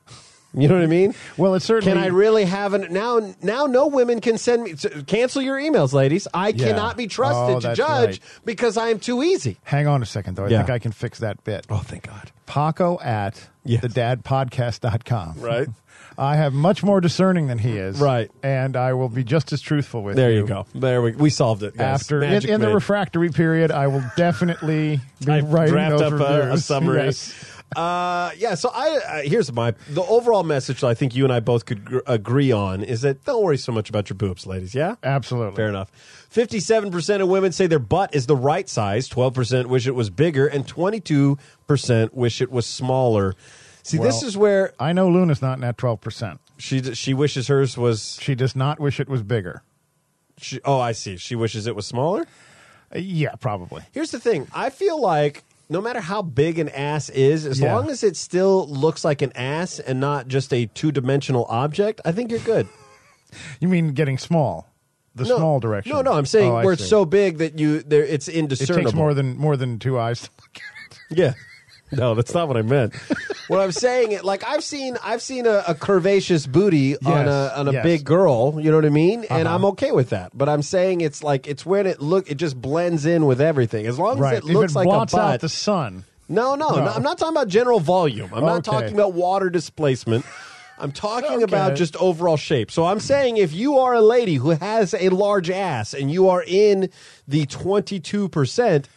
You know what I mean? Well, it's certainly. Can I really have an now? Now, no women can send me. Cancel your emails, ladies. I Yeah. cannot be trusted Oh, to that's judge right. because I am too easy. Hang on a second, though. I Yeah. think I can fix that bit. Oh, thank God! Paco at Yes. the dad podcast dot com. Right. I have much more discerning than he is. Right. And I will be just as truthful with There you. you go. There we we solved it. Guys. After in, Magic in the made. refractory period, I will definitely be I writing draft those up a, a reviews. summary. Yes. Uh, yeah. So I uh, here's my the overall message that I think you and I both could gr- agree on is that don't worry so much about your boobs, ladies. Yeah. Absolutely. Fair enough. fifty-seven percent of women say their butt is the right size, twelve percent wish it was bigger, and twenty-two percent wish it was smaller. See, this Well, is where I know Luna's not in that twelve percent. she she wishes hers was. She does not wish it was bigger. She, oh, I see. She wishes it was smaller. Uh, yeah, probably. Here's the thing. I feel like no matter how big an ass is, as Yeah. long as it still looks like an ass and not just a two-dimensional object, I think you're good. You mean getting small? The no, small direction? No, no. I'm saying Oh, I where it's see. so big that you there it's It indiscernible. takes more than more than two eyes to look at it. Yeah. No, that's not what I meant. What I'm saying, it like I've seen, I've seen a, a curvaceous booty on a on a yes. big girl. You know what I mean? And Uh-huh. I'm okay with that. But I'm saying it's like it's when it look, it just blends in with everything. As long Right. as it If looks it like a blots out butt. the sun. no, no, No. no, I'm not talking about general volume. I'm not Okay. talking about water displacement. I'm talking Okay. about just overall shape. So I'm saying if you are a lady who has a large ass and you are in the twenty-two percent,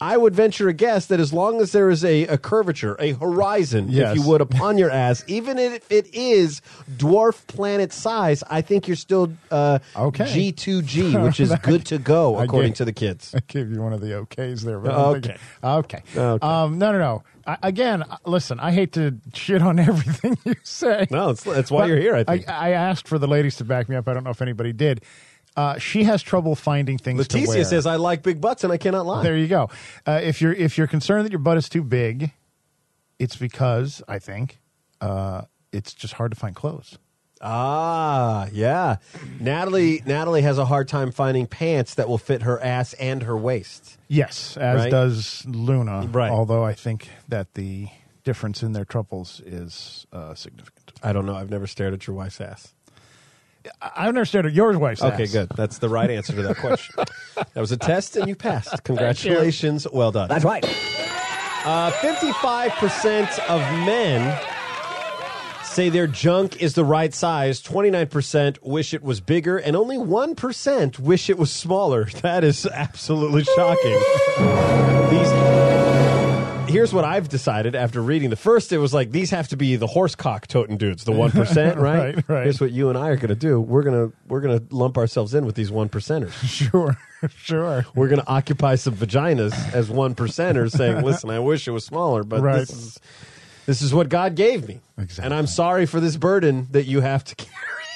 I would venture a guess that as long as there is a, a curvature, a horizon, Yes. if you would, upon your ass, even if it is dwarf planet size, I think you're still uh, Okay. G two G, which is good to go, I according gave- to the kids. I gave you one of the okays there. But I'm Okay. thinking- okay. Okay. Um, no, no, no. I, again, uh, listen, I hate to shit on everything you say. No, it's, that's why But you're here, I think. I, asked for the ladies to back me up. I don't know if anybody did. Uh, she has trouble finding things to wear. Leticia says, I like big butts, and I cannot lie. There you go. Uh, if you're if you're concerned that your butt is too big, it's because I think uh, it's just hard to find clothes. Ah, yeah. Natalie Natalie has a hard time finding pants that will fit her ass and her waist. Yes, as Right? does Luna. Right. Although I think that the difference in their troubles is uh, significant. I don't know. I've never stared at your wife's ass. I- I've never stared at yours wife's Okay, ass. good. That's the right answer to that question. That was a test, and you passed. Congratulations. Well done. That's right. Uh, fifty-five percent of men say their junk is the right size. twenty-nine percent wish it was bigger, and only one percent wish it was smaller. That is absolutely shocking. These. Here's what I've decided after reading the first. It was like, these have to be the horse cock toting dudes, the one percent, right? Right, right. Here's what you and I are going to do. We're going to we're going to lump ourselves in with these one percenters. Sure, sure. We're going to occupy some vaginas as one percenters, saying, "Listen, I wish it was smaller, but Right. this is this is what God gave me, Exactly. and I'm sorry for this burden that you have to carry."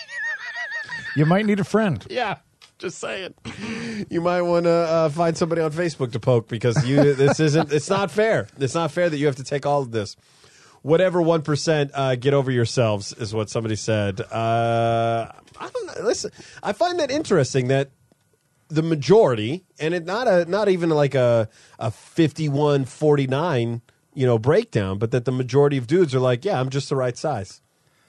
You might need a friend. Yeah, just saying. You might want to uh, find somebody on Facebook to poke, because you this isn't. It's not fair. It's not fair that you have to take all of this. Whatever one percent, uh, get over yourselves, is what somebody said. Uh, I don't know. Listen, I find that interesting that the majority, and it not a not even like a a fifty-one forty-nine, you know, breakdown, but that the majority of dudes are like, yeah, I'm just the right size.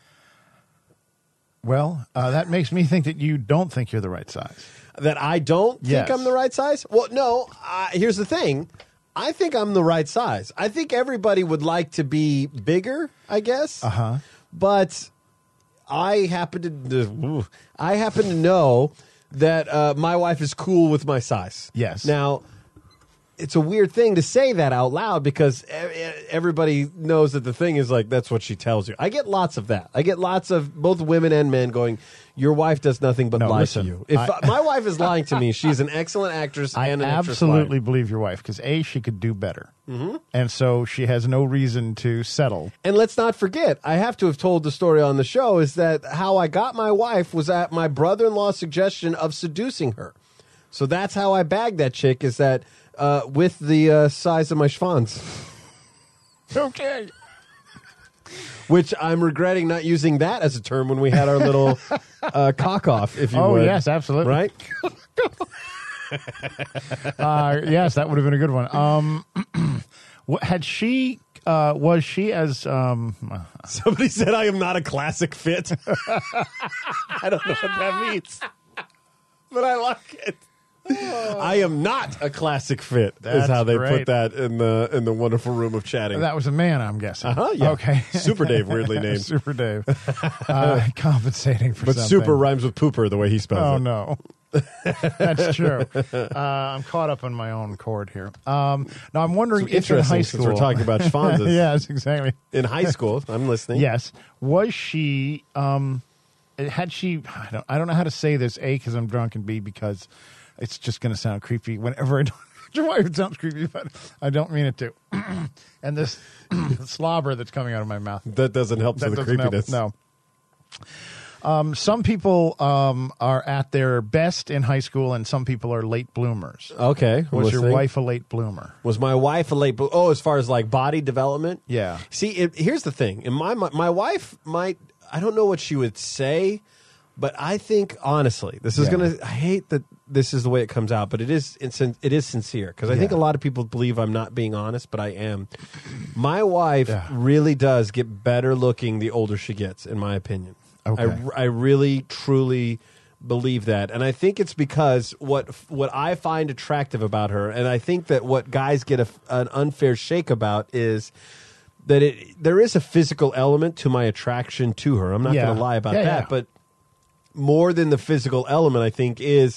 Well, uh, that makes me think that you don't think you're the right size. That I don't Yes. think I'm the right size? Well, no. Uh, here's the thing. I think I'm the right size. I think everybody would like to be bigger, I guess. Uh-huh. But I happen to I happen to know that uh, my wife is cool with my size. Yes. Now, it's a weird thing to say that out loud, because e- everybody knows that the thing is like, that's what she tells you. I get lots of that. I get lots of both women and men going, your wife does nothing but No, lie listen, to you. If I- my wife is lying to me, she's an excellent actress I and an actress absolutely liar. believe your wife because A, she could do better. Mm-hmm. And so she has no reason to settle. And let's not forget, I have to have told the story on the show, is that how I got my wife was at my brother-in-law's suggestion of seducing her. So that's how I bagged that chick, is that uh, with the uh, size of my schwanz. Okay. Which I'm regretting not using that as a term when we had our little uh, cock-off, if you Oh, would. yes, absolutely. Right? Uh, yes, that would have been a good one. Um, what- had she, uh, was she as, um, Somebody said I am not a classic fit. I don't know what that means. But I like it. I am not a classic fit, is That's how they great. put that in the in the wonderful room of chatting. that was a man, I'm guessing. Uh-huh, yeah. Okay. Super Dave, weirdly named. Super Dave. Uh, compensating for But something. super rhymes with pooper the way he spells Oh, it. no. That's true. Uh, I'm caught up on my own chord here. Um, now, I'm wondering if in Interesting, high since school. we're talking about schwanzes. Yes, exactly. In high school, I'm listening. Yes. Was she, um, had she, I don't, I don't know how to say this, A, because I'm drunk, and B, because it's just going to sound creepy whenever I don't. Why it sounds creepy, but I don't mean it to. And this slobber that's coming out of my mouth. That doesn't help to That the doesn't help. creepiness. No. Um, some people um, are at their best in high school, and some people are late bloomers. Okay. I'm Was your listening. wife a late bloomer? Was my wife a late blo- Oh, as far as like body development? Yeah. See, it, here's the thing. In my, my my wife might, I don't know what she would say, but I think honestly, this is Yeah. gonna. I hate that this is the way it comes out, but it is it's, it is sincere, because I think a Yeah. lot of people believe I'm not being honest, but I am. My wife Yeah. really does get better looking the older she gets, in my opinion. Okay. I, I really truly believe that, and I think it's because what what I find attractive about her, and I think that what guys get a, an unfair shake about is that it there is a physical element to my attraction to her. I'm not Yeah. going to lie about Yeah, that, yeah. but more than the physical element, I think, is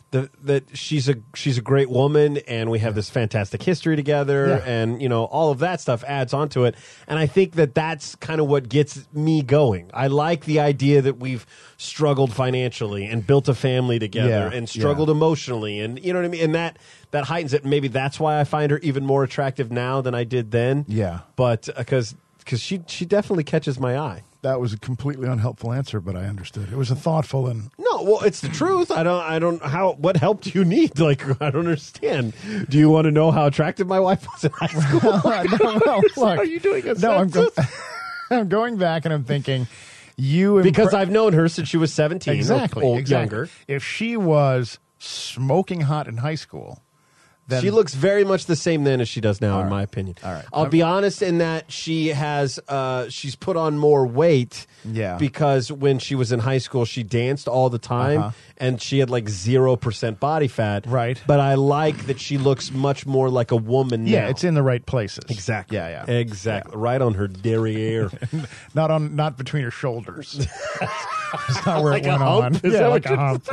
the, that she's a she's a great woman, and we have this fantastic history together, Yeah. and you know all of that stuff adds onto it. And I think that that's kind of what gets me going. I like the idea that we've struggled financially and built a family together, Yeah, and struggled yeah. emotionally, and you know what I mean. And that that heightens it. And maybe that's why I find her even more attractive now than I did then. Yeah. but because because she she definitely catches my eye. That was a completely unhelpful answer, but I understood. It was a thoughtful and No, well, it's the truth. I don't. I don't. How? What help do you need? Like, I don't understand. Do you want to know how attractive my wife was in high school? no, no, look, Are you doing a no, I'm, go- census? I'm going back and I'm thinking you Because impre- I've known her since she was seventeen, exactly, or, or exactly. younger. If she was smoking hot in high school, then She looks very much the same then as she does now, in right. my opinion. All right. I'll I'm- be honest in that she has uh, she's put on more weight. Yeah. Because when she was in high school, she danced all the time, Uh-huh. and she had like zero percent body fat. Right. But I like that she looks much more like a woman. yeah, now. it's in the right places. Exactly. Yeah, yeah. Exactly. Right on her derriere. Not on, not between her shoulders. It's not where Like it a went hump? on. Is yeah, that like what a you're hump.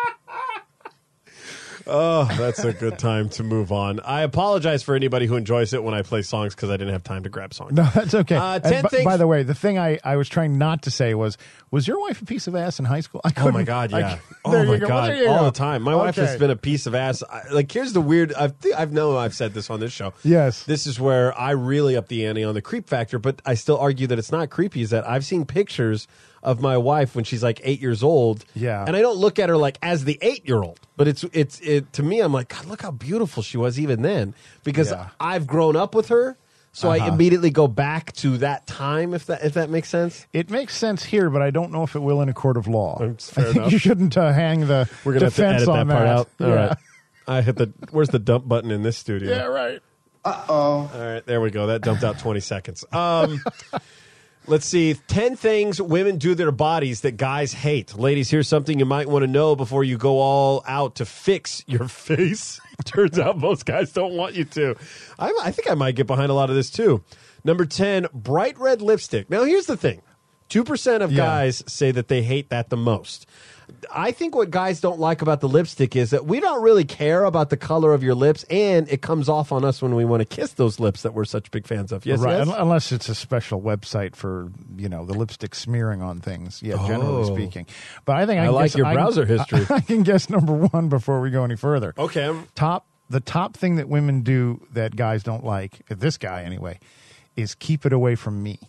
Oh, that's a good time to move on. I apologize for anybody who enjoys it when I play songs because I didn't have time to grab songs. No, that's okay. Uh, And ten b- things- By the way, the thing I, I was trying not to say was, was your wife a piece of ass in high school? I Oh couldn't. my God, I yeah. c- Oh there my you go. Well, God, there you all go. the time. My wife has Okay. been a piece of ass. I, like, here's the weird. I've I've known I've said this on this show. Yes. This is where I really up the ante on the creep factor, but I still argue that it's not creepy. Is that I've seen pictures of my wife when she's like eight years old. Yeah. and I don't look at her like as the eight year old, but it's it's it to me. I'm like, God, look how beautiful she was even then, because Yeah. I've grown up with her. So I Uh-huh. immediately go back to that time, if that if that makes sense. It makes sense here, but I don't know if it will in a court of law. That's I fair think enough. you shouldn't uh, hang the We're gonna have to defense edit on that part out. All Yeah. right. I hit the. Where's the dump button in this studio? Yeah, right. All right, there we go. That dumped out twenty seconds. Um, let's see. ten things women do to their bodies that guys hate. Ladies, here's something you might want to know before you go all out to fix your face. Turns out most guys don't want you to. I, I think I might get behind a lot of this too. Number ten, bright red lipstick. Now, here's the thing. two percent of Yeah. guys say that they hate that the most. I think what guys don't like about the lipstick is that we don't really care about the color of your lips, and it comes off on us when we want to kiss those lips that we're such big fans of. Yes, right. yes? Un- Unless it's a special website for, you know, the lipstick smearing on things. Yeah, generally Oh. speaking. But I think I, I can like guess, your I can- browser history. I, can guess number one before we go any further. Okay. I'm- Top the top thing that women do that guys don't like, this guy anyway, is keep it away from me.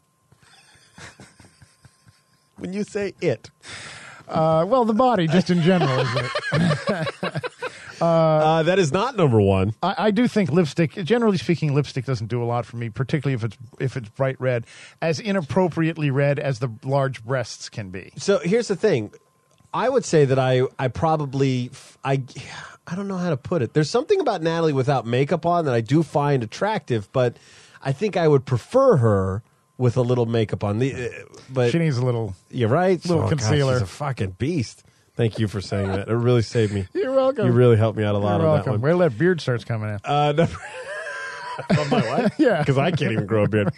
When you say it, Uh, well, the body, just in general, isn't it? uh, that is not number one. I, I do think lipstick, generally speaking, lipstick doesn't do a lot for me, particularly if it's if it's bright red, as inappropriately red as the large breasts can be. So here's the thing. I would say that I, I probably, I, I don't know how to put it. There's something about Natalie without makeup on that I do find attractive, but I think I would prefer her with a little makeup on. The, uh, but She needs a little. you're right. little Oh, gosh, concealer. she's a fucking beast. Thank you for saying that. It really saved me. You're welcome. You really helped me out a lot You're on welcome. that one. Wait till that beard starts coming in. Uh, number Of my wife? Yeah. Because I can't even grow a beard.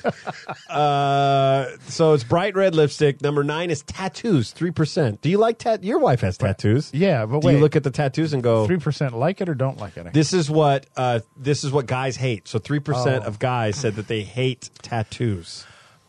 Uh, so it's bright red lipstick. Number nine is tattoos, three percent. Do you like tat? Your wife has tattoos. Yeah, but Do wait. you look at the tattoos and go, Three percent like it or don't like it? this is what uh, this is what guys hate. So three percent Oh. of guys said that they hate tattoos.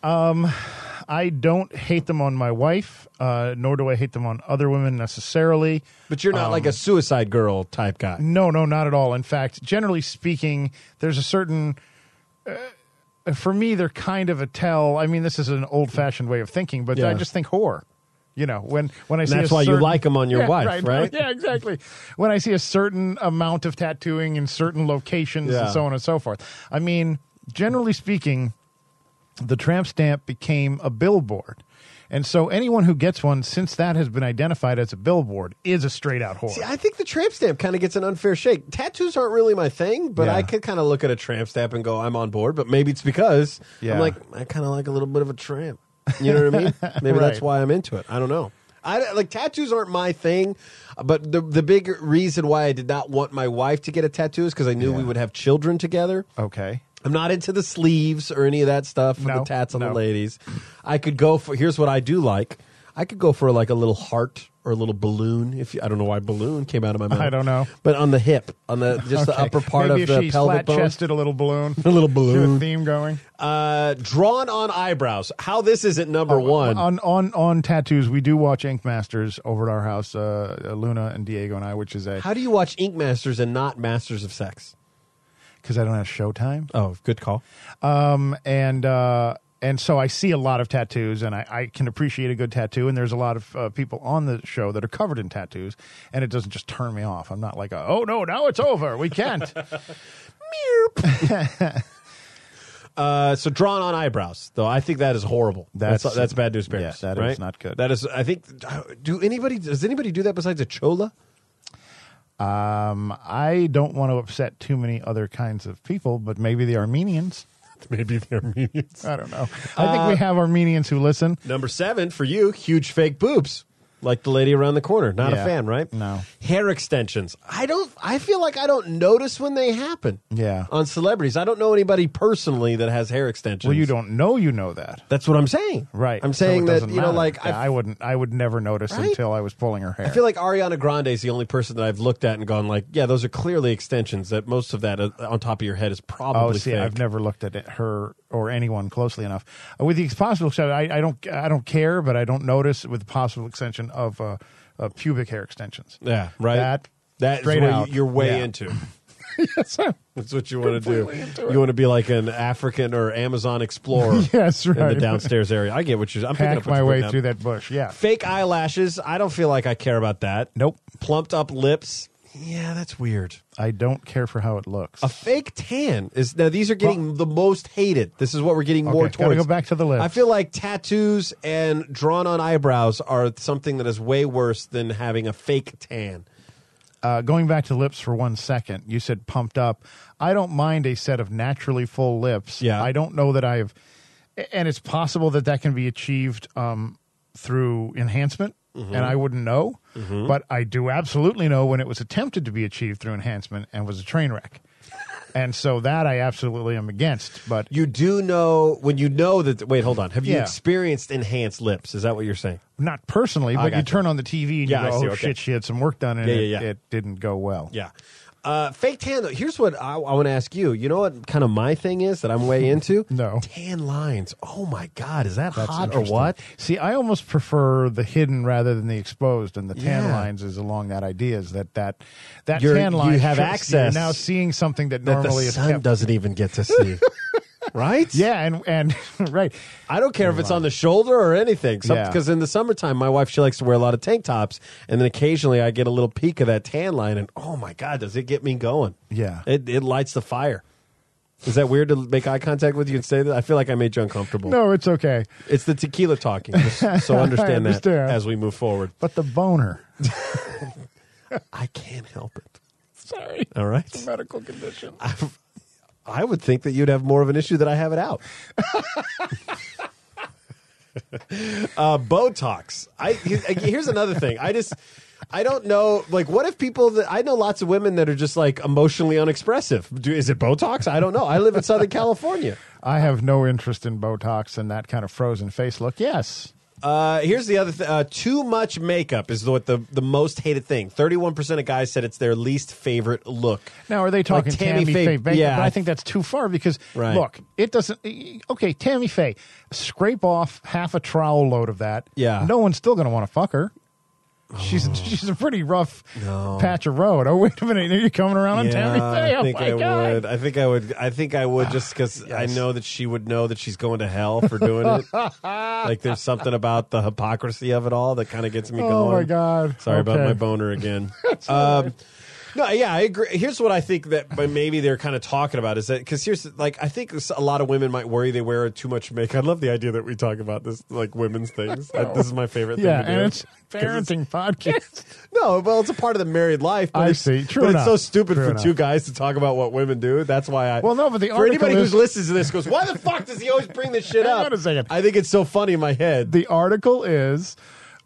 I don't hate them on my wife, uh, nor do I hate them on other women necessarily. But you're not like a suicide girl type guy. No, no, not at all. In fact, generally speaking, there's a certain. Uh, for me, they're kind of a tell. I mean, this is an old-fashioned way of thinking, but Yeah. I just think whore. You know, when when I see that's a why you certain- like 'em on your Yeah, wife, right? Yeah, exactly. When I see a certain amount of tattooing in certain locations Yeah. and so on and so forth. I mean, generally speaking, the tramp stamp became a billboard. And so anyone who gets one, since that has been identified as a billboard, is a straight-out whore. See, I think the tramp stamp kind of gets an unfair shake. Tattoos aren't really my thing, but Yeah. I could kind of look at a tramp stamp and go, I'm on board. But maybe it's because Yeah. I'm like, I kind of like a little bit of a tramp. You know what I mean? Maybe that's Right. why I'm into it. I don't know. I like tattoos aren't my thing, but the the big reason why I did not want my wife to get a tattoo is because I knew Yeah. we would have children together. Okay. I'm not into the sleeves or any of that stuff for No, the tats on no. the ladies. I could go for, here's what I do like. I could go for like a little heart or a little balloon. If you, I don't know why balloon came out of my mouth. I don't know. But on the hip, on the just the Okay. upper part Maybe of if the she's pelvic bone. flat-chested, a little balloon. A little Get balloon. a theme going. Uh, drawn on eyebrows. How this isn't number one. On on on tattoos, we do watch Ink Masters over at our house. Uh, Luna and Diego and I, which is a How do you watch Ink Masters and not Masters of Sex? because I don't have Showtime. Oh, good call. Um, and uh, and so I see a lot of tattoos, and I, I can appreciate a good tattoo. And there's a lot of uh, people on the show that are covered in tattoos, and it doesn't just turn me off. I'm not like, a, oh no, now it's over. We can't. Uh, so drawn on eyebrows, though, I think that is horrible. That's That's- that's, bad news bears. yeah, that right? is not good. That is, I think. Do anybody does anybody do that besides a chola? Um, I don't want to upset too many other kinds of people, but maybe the Armenians. Maybe the Armenians. I don't know. I think we have Armenians who listen. Number seven for you, huge fake boobs. Like the lady around the corner. Not Yeah. a fan, right? No. Hair extensions. I don't I feel like I don't notice when they happen. Yeah. On celebrities. I don't know anybody personally that has hair extensions. Well, you don't know you know that. That's what I'm saying. Right. I'm So saying it that, doesn't you know, matter. like Yeah, I wouldn't I would never notice Right? until I was pulling her hair. I feel like Ariana Grande is the only person that I've looked at and gone like, yeah, those are clearly extensions. That most of that uh, on top of your head is probably Oh, see, fake. I've never looked at it, her or anyone closely enough. Uh, with the possible exception, I, I don't, I don't care, but I don't notice with the possible extension of uh, uh, pubic hair extensions. Yeah, right. That That is straight what out. you're way Yeah. into. Yes, I'm- That's what you want to do. Completely into it. You want to be like an African or Amazon explorer. Yes, In the right. downstairs area. I get what you're. I'm picking hack up what my you're way putting down. through that bush. Yeah. Fake eyelashes. I don't feel like I care about that. Nope. Plumped up lips. Yeah, that's weird. I don't care for how it looks. A fake tan is now. These are getting the most hated. This is what we're getting more Okay, gotta towards. go back to the lips. I feel like tattoos and drawn on eyebrows are something that is way worse than having a fake tan. Uh, going back to lips for one second, you said pumped up. I don't mind a set of naturally full lips. Yeah. I don't know that I've, and it's possible that that can be achieved um, through enhancement, Mm-hmm. and I wouldn't know. But I do absolutely know when it was attempted to be achieved through enhancement and was a train wreck. And so that I absolutely am against. But You do know when you know that. Wait, hold on. Have you Yeah. experienced enhanced lips? Is that what you're saying? not personally, but you gotcha. turn on the T V and Yeah, I you go, see, oh, okay. shit, she had some work done, and Yeah, it, yeah, yeah. it didn't go well. Yeah. Uh, fake tan, though. Here's what I, I want to ask you. You know what kind of my thing is that I'm way into? No. Tan lines. Oh, my God. Is that That's hot or interesting. what? See, I almost prefer the hidden rather than the exposed, and the tan Yeah. lines is along that idea. Is that that that You're- tan line you have shows- access You're now seeing something that That normally the is sun kept. doesn't even get to see. Right? Yeah, and and right. I don't care if it's on the shoulder or anything. Yeah. Because in the summertime, my wife, she likes to wear a lot of tank tops. And then occasionally I get a little peek of that tan line. And oh, my God, does it get me going? Yeah. It, it lights the fire. Is that weird to make eye contact with you and say that? I feel like I made you uncomfortable. No, it's okay. It's the tequila talking. Just so understand, I that understand. as we move forward. But the boner. I can't help it. Sorry. All right. Medical condition. I, I would think that you'd have more of an issue that I have it out. uh, Botox. I here's another thing. I just I don't know. Like, what if people that I know lots of women that are just like emotionally unexpressive? Do, is it Botox? I don't know. I live in Southern California. I have no interest in Botox and that kind of frozen face look. Yes. Uh, here's the other thing. Uh, too much makeup is what the, the most hated thing. thirty-one percent of guys said it's their least favorite look. Now, are they talking Like Tammy Tammy, Faye- Faye? Baker? yeah, But I I think that's too far because, Right. look, it doesn't. Okay, Tammy Faye, scrape off half a trowel load of that. Yeah. No one's still going to want to fuck her. She's she's a pretty rough No. patch of road. Oh, wait a minute. Are you coming around on Tammy Faye? I Oh, think my I God. would. I think I would. I think I would just because I Yes. know that she would know that she's going to hell for doing it. Like there's something about the hypocrisy of it all that kind of gets me Oh, going. my God. Sorry about Okay. my boner again. um, no, yeah, I agree. Here's what I think that but maybe they're kind of talking about is that because here's like I think a lot of women might worry they wear too much makeup. I love the idea that we talk about this like women's things. I, this is my favorite thing Yeah, to do. and it's 'Cause parenting podcast. No, well, it's a part of the married life. But I it's, see. True but enough. it's so stupid True for enough. two guys to talk about what women do. That's why I. Well, no, but the for article anybody is- who listens to this goes, why the fuck does he always bring this shit Hang up? on a second. I think it's so funny in my head. The article is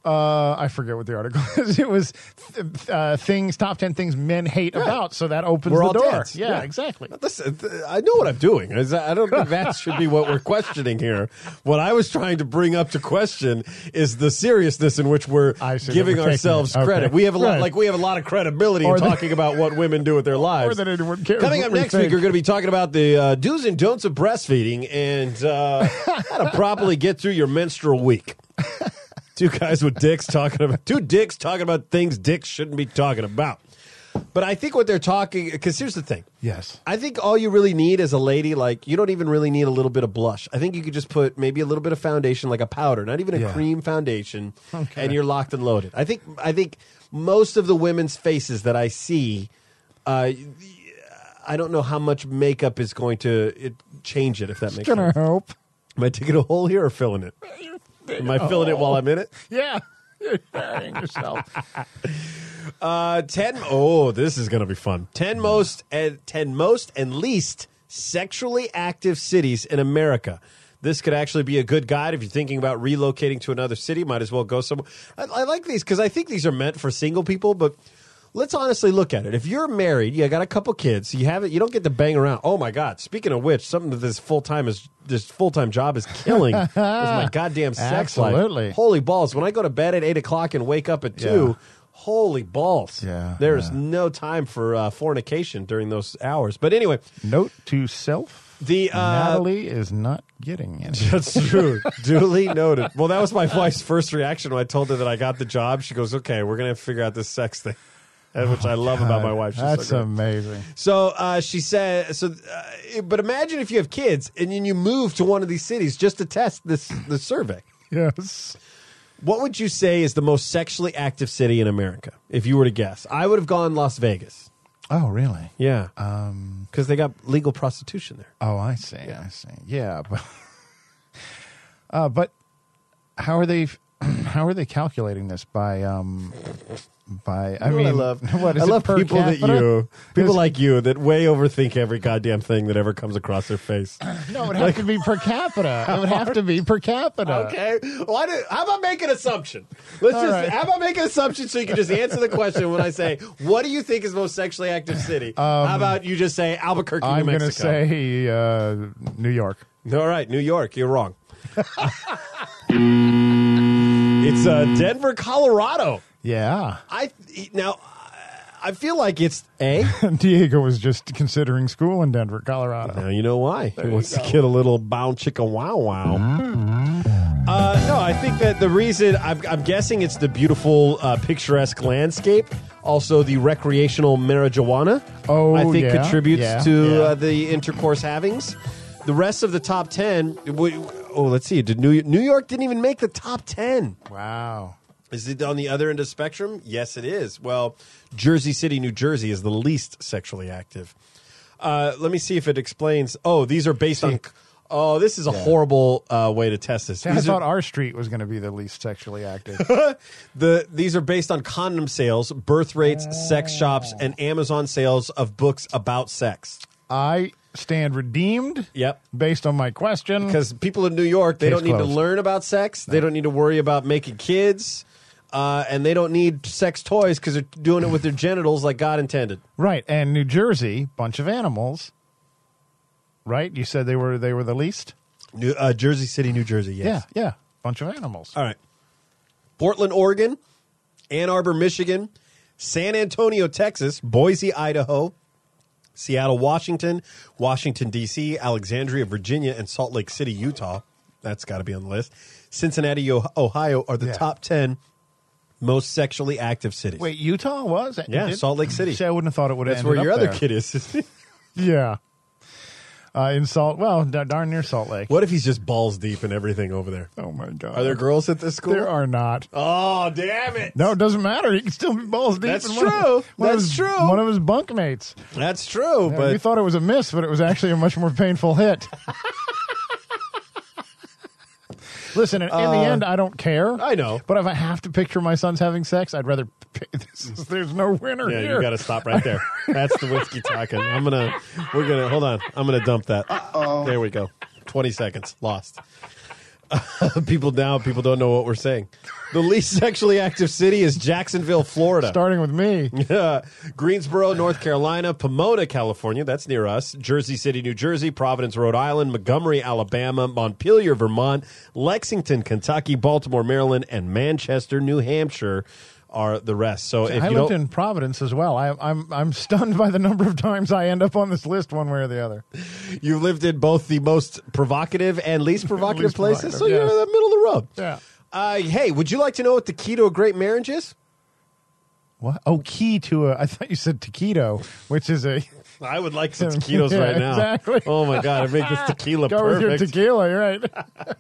Uh, I forget what the article is. It was th- uh, things, top ten things men hate Right. about. So that opens We're the all door. dads. Yeah, Yeah. exactly. Listen, th- I know what I'm doing. Is- I don't think that should be what we're questioning here. What I was trying to bring up to question is the seriousness in which we're I see that giving we're taking ourselves it. Okay. credit. We have a lot, Right. like we have a lot of credibility Or in that- talking about what women do with their lives. More than anyone cares. Coming what up we next think. week, we're going to be talking about the uh, do's and don'ts of breastfeeding and uh, how to properly get through your menstrual week. Two guys with dicks talking about two dicks talking about things dicks shouldn't be talking about. But I think what they're talking, because here's the thing. Yes. I think all you really need as a lady, like, you don't even really need a little bit of blush. I think you could just put maybe a little bit of foundation, like a powder, not even a Yeah. cream foundation, Okay. and you're locked and loaded. I think I think most of the women's faces that I see, uh, I don't know how much makeup is going to it, change it, if that makes Gonna sense. help. Am I taking a hole here or filling it? Am I filling it while I'm in it? Yeah. You're burying yourself. Uh, ten. Oh, this is going to be fun. Ten most and ten most and least sexually active cities in America. This could actually be a good guide if you're thinking about relocating to another city. Might as well go somewhere. I, I like these because I think these are meant for single people. But let's honestly look at it. If you're married, you got a couple kids, you have it. You don't get to bang around. Oh my God! Speaking of which, something that this full time is this full time job is killing is my goddamn sex Absolutely. life. Holy balls! When I go to bed at eight o'clock and wake up at two. Yeah. Holy balls. Yeah, There's yeah. no time for uh, fornication during those hours. But anyway, Note to self. the uh, Natalie is not getting any. that's true. Duly noted. Well, that was my wife's first reaction when I told her that I got the job. She goes, okay, we're going to figure out this sex thing, uh, which I love about my wife. She's so That's great. amazing. So uh, she said, so, uh, but imagine if you have kids and then you move to one of these cities just to test this, this survey. Yes. What would you say is the most sexually active city in America, if you were to guess? I would have gone Las Vegas. Oh, really? Yeah. Um. Because they got legal prostitution there. Oh, I see. I see. Yeah, but uh, but how are they? How are they calculating this by um by? I You know mean, what I love. What is I it love per people that capita? you, people Is- like you, that way overthink every goddamn thing that ever comes across their face. No, it would have to be per capita. It would have to be per capita. Okay. Why do, how about make an assumption? Let's All just. right. How about make an assumption so you can just answer the question when I say, "What do you think is the most sexually active city?" how about you just say Albuquerque, I'm New going to Mexico? say uh, New York. All right, New York. You're wrong. It's uh, Denver, Colorado. Yeah. I now I feel like it's A. Diego was just considering school in Denver, Colorado. Now you know why. He wants to get a little bound chicka wow wow. Uh, no, I think that the reason I'm, I'm guessing it's the beautiful, uh, picturesque landscape. Also, the recreational marijuana. Oh, I think yeah, contributes yeah, to yeah. Uh, the intercourse havings. The rest of the top ten. w- Oh, let's see. Did New New York didn't even make the top ten? Wow. Is it on the other end of the spectrum? Yes, it is. Well, Jersey City, New Jersey is the least sexually active. Uh, let me see if it explains. Oh, these are based on. Oh, this is a horrible uh, way to test this. I These thought are, our street was going to be the least sexually active. the these are based on condom sales, birth rates, sex shops, and Amazon sales of books about sex. I stand redeemed Yep. based on my question. Because people in New York, they Case don't need closed. to learn about sex. They don't need to worry about making kids. Uh, and they don't need sex toys because they're doing it with their genitals like God intended. Right, and New Jersey, bunch of animals. Right? You said they were they were the least? New, uh, Jersey City, New Jersey, yes. Yeah, yeah. Bunch of animals. All right. Portland, Oregon, Ann Arbor, Michigan, San Antonio, Texas, Boise, Idaho, Seattle, Washington, Washington, D C, Alexandria, Virginia, and Salt Lake City, Utah. That's got to be on the list. Cincinnati, Oh- Ohio are the Yeah. top ten most sexually active cities. Wait, Utah was? It Yeah, did- Salt Lake City. See, I wouldn't have thought it would have That's ended where your up other there. kid is. Yeah. Uh, in Salt, well, da- darn near Salt Lake. What if he's just balls deep in everything over there? Oh, my God. Are there girls at this school? There are not. Oh, damn it. No, it doesn't matter. He can still be balls deep. That's in one of- true. one of That's his- true. One of his bunkmates. That's true, Yeah, but we thought it was a miss, but it was actually a much more painful hit. Listen, in, in the end, I don't care. Uh, I know. But if I have to picture my sons having sex, I'd rather. Pick, this is, there's no winner yeah, here. you got to stop right there. That's the whiskey talking. I'm gonna, we're gonna hold on. I'm gonna dump that. Uh-oh. There we go. Twenty seconds lost. people now, people don't know what we're saying. The least sexually active city is Jacksonville, Florida. Starting with me. Uh, Greensboro, North Carolina, Pomona, California, that's near us, Jersey City, New Jersey, Providence, Rhode Island, Montgomery, Alabama, Montpelier, Vermont, Lexington, Kentucky, Baltimore, Maryland, and Manchester, New Hampshire are the rest. So if I you lived don't, in Providence as well. I, I'm I'm stunned by the number of times I end up on this list one way or the other. you lived in both the most provocative and least provocative Least places, provocative, so you're yes. in the middle of the road. Yeah. Uh, hey, would you like to know what the key to a great marriage is? What? Oh, key to a. I thought you said taquito, which is a. I would like some taquitos Yeah, right now. exactly. Oh my god, it makes this tequila Go with your perfect. tequila. You're right.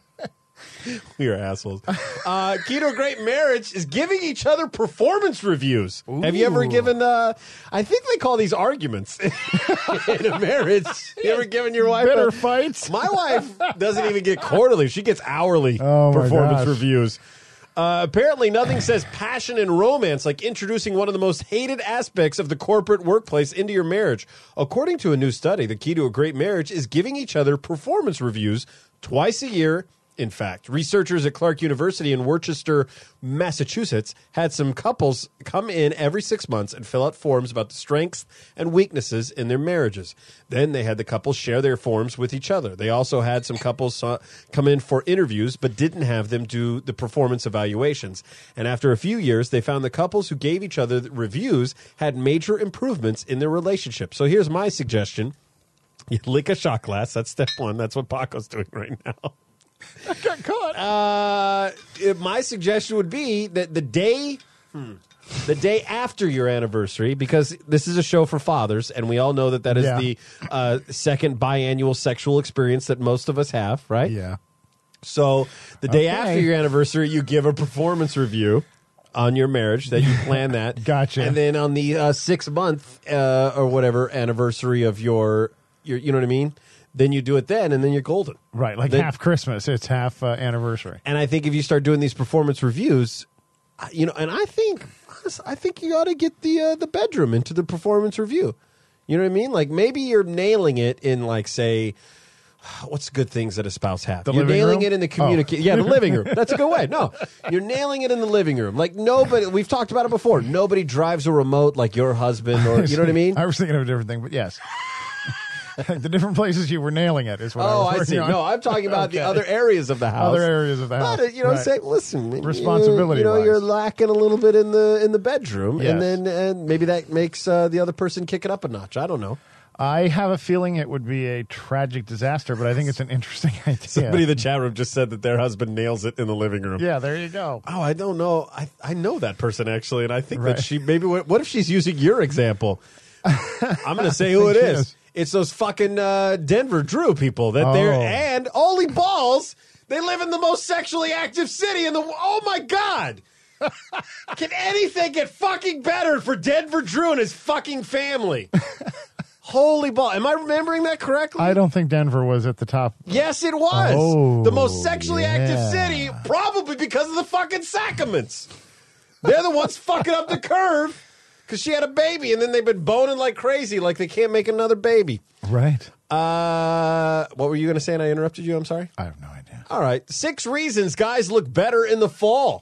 We are assholes. Uh, key to a great marriage is giving each other performance reviews. Have you ever Ooh. given? Uh, I think they call these arguments in a marriage. You ever given your wife Bitter a, fights. My wife doesn't even get quarterly; she gets hourly Oh, my performance gosh. reviews. Uh, apparently, nothing says passion and romance like introducing one of the most hated aspects of the corporate workplace into your marriage. According to a new study, the key to a great marriage is giving each other performance reviews twice a year. In fact, researchers at Clark University in Worcester, Massachusetts, had some couples come in every six months and fill out forms about the strengths and weaknesses in their marriages. Then they had the couples share their forms with each other. They also had some couples uh, come in for interviews, but didn't have them do the performance evaluations. And after a few years, they found the couples who gave each other the reviews had major improvements in their relationship. So here's my suggestion. You lick a shot glass. That's step one. That's what Paco's doing right now. I got caught. Uh, it- my suggestion would be that the day, hmm, the day after your anniversary, because this is a show for fathers, and we all know that that is Yeah. the uh, second biannual sexual experience that most of us have, right? Yeah. So the day Okay. after your anniversary, you give a performance review on your marriage, that you plan that. Gotcha. And then on the uh, six month uh, or whatever anniversary of your, your, you know what I mean? Then you do it then, and then you're golden. Right, like Then- half Christmas. It's half uh, anniversary. And I think if you start doing these performance reviews, uh, you know, and I think, honestly, I think you ought to get the uh, the bedroom into the performance review. You know what I mean? Like maybe you're nailing it in, like, say, what's good things that a spouse have? The You're living nailing room? it in the Oh. communication. Yeah, the living room. That's a good way. No, you're nailing it in the living room. Like nobody. We've talked about it before. Nobody drives a remote like your husband, or you know what I mean? I was thinking of a different thing, but yes. The different places you were nailing it is what I Oh, was I working see. on. No, I'm talking about the Okay. other areas of the house. Other areas of the house. But, you know, Right. say, listen, you- Responsibility You, know, wise. you're lacking a little bit in the in the bedroom, Yes. and then and maybe that makes uh, the other person kick it up a notch. I don't know. I have a feeling it would be a tragic disaster, but I think it's an interesting idea. Somebody in the chat room just said that their husband nails it in the living room. Yeah, there you go. Oh, I don't know. I I know that person actually, and I think Right. that she maybe. What, what if she's using your example? I'm going to say who it think she is. is. It's those fucking uh, Denver Drew people that Oh. they're and holy balls, they live in the most sexually active city in the. Oh my god! Can anything get fucking better for Denver Drew and his fucking family? Holy ball! Am I remembering that correctly? I don't think Denver was at the top. Yes, it was. Oh, the most sexually active yeah. city, probably because of the fucking Sacraments. They're the ones fucking up the curve because she had a baby, and then they've been boning like crazy, like they can't make another baby. Right. Uh, what were you going to say, and I interrupted you? I'm sorry. I have no idea. All right. Six reasons guys look better in the fall.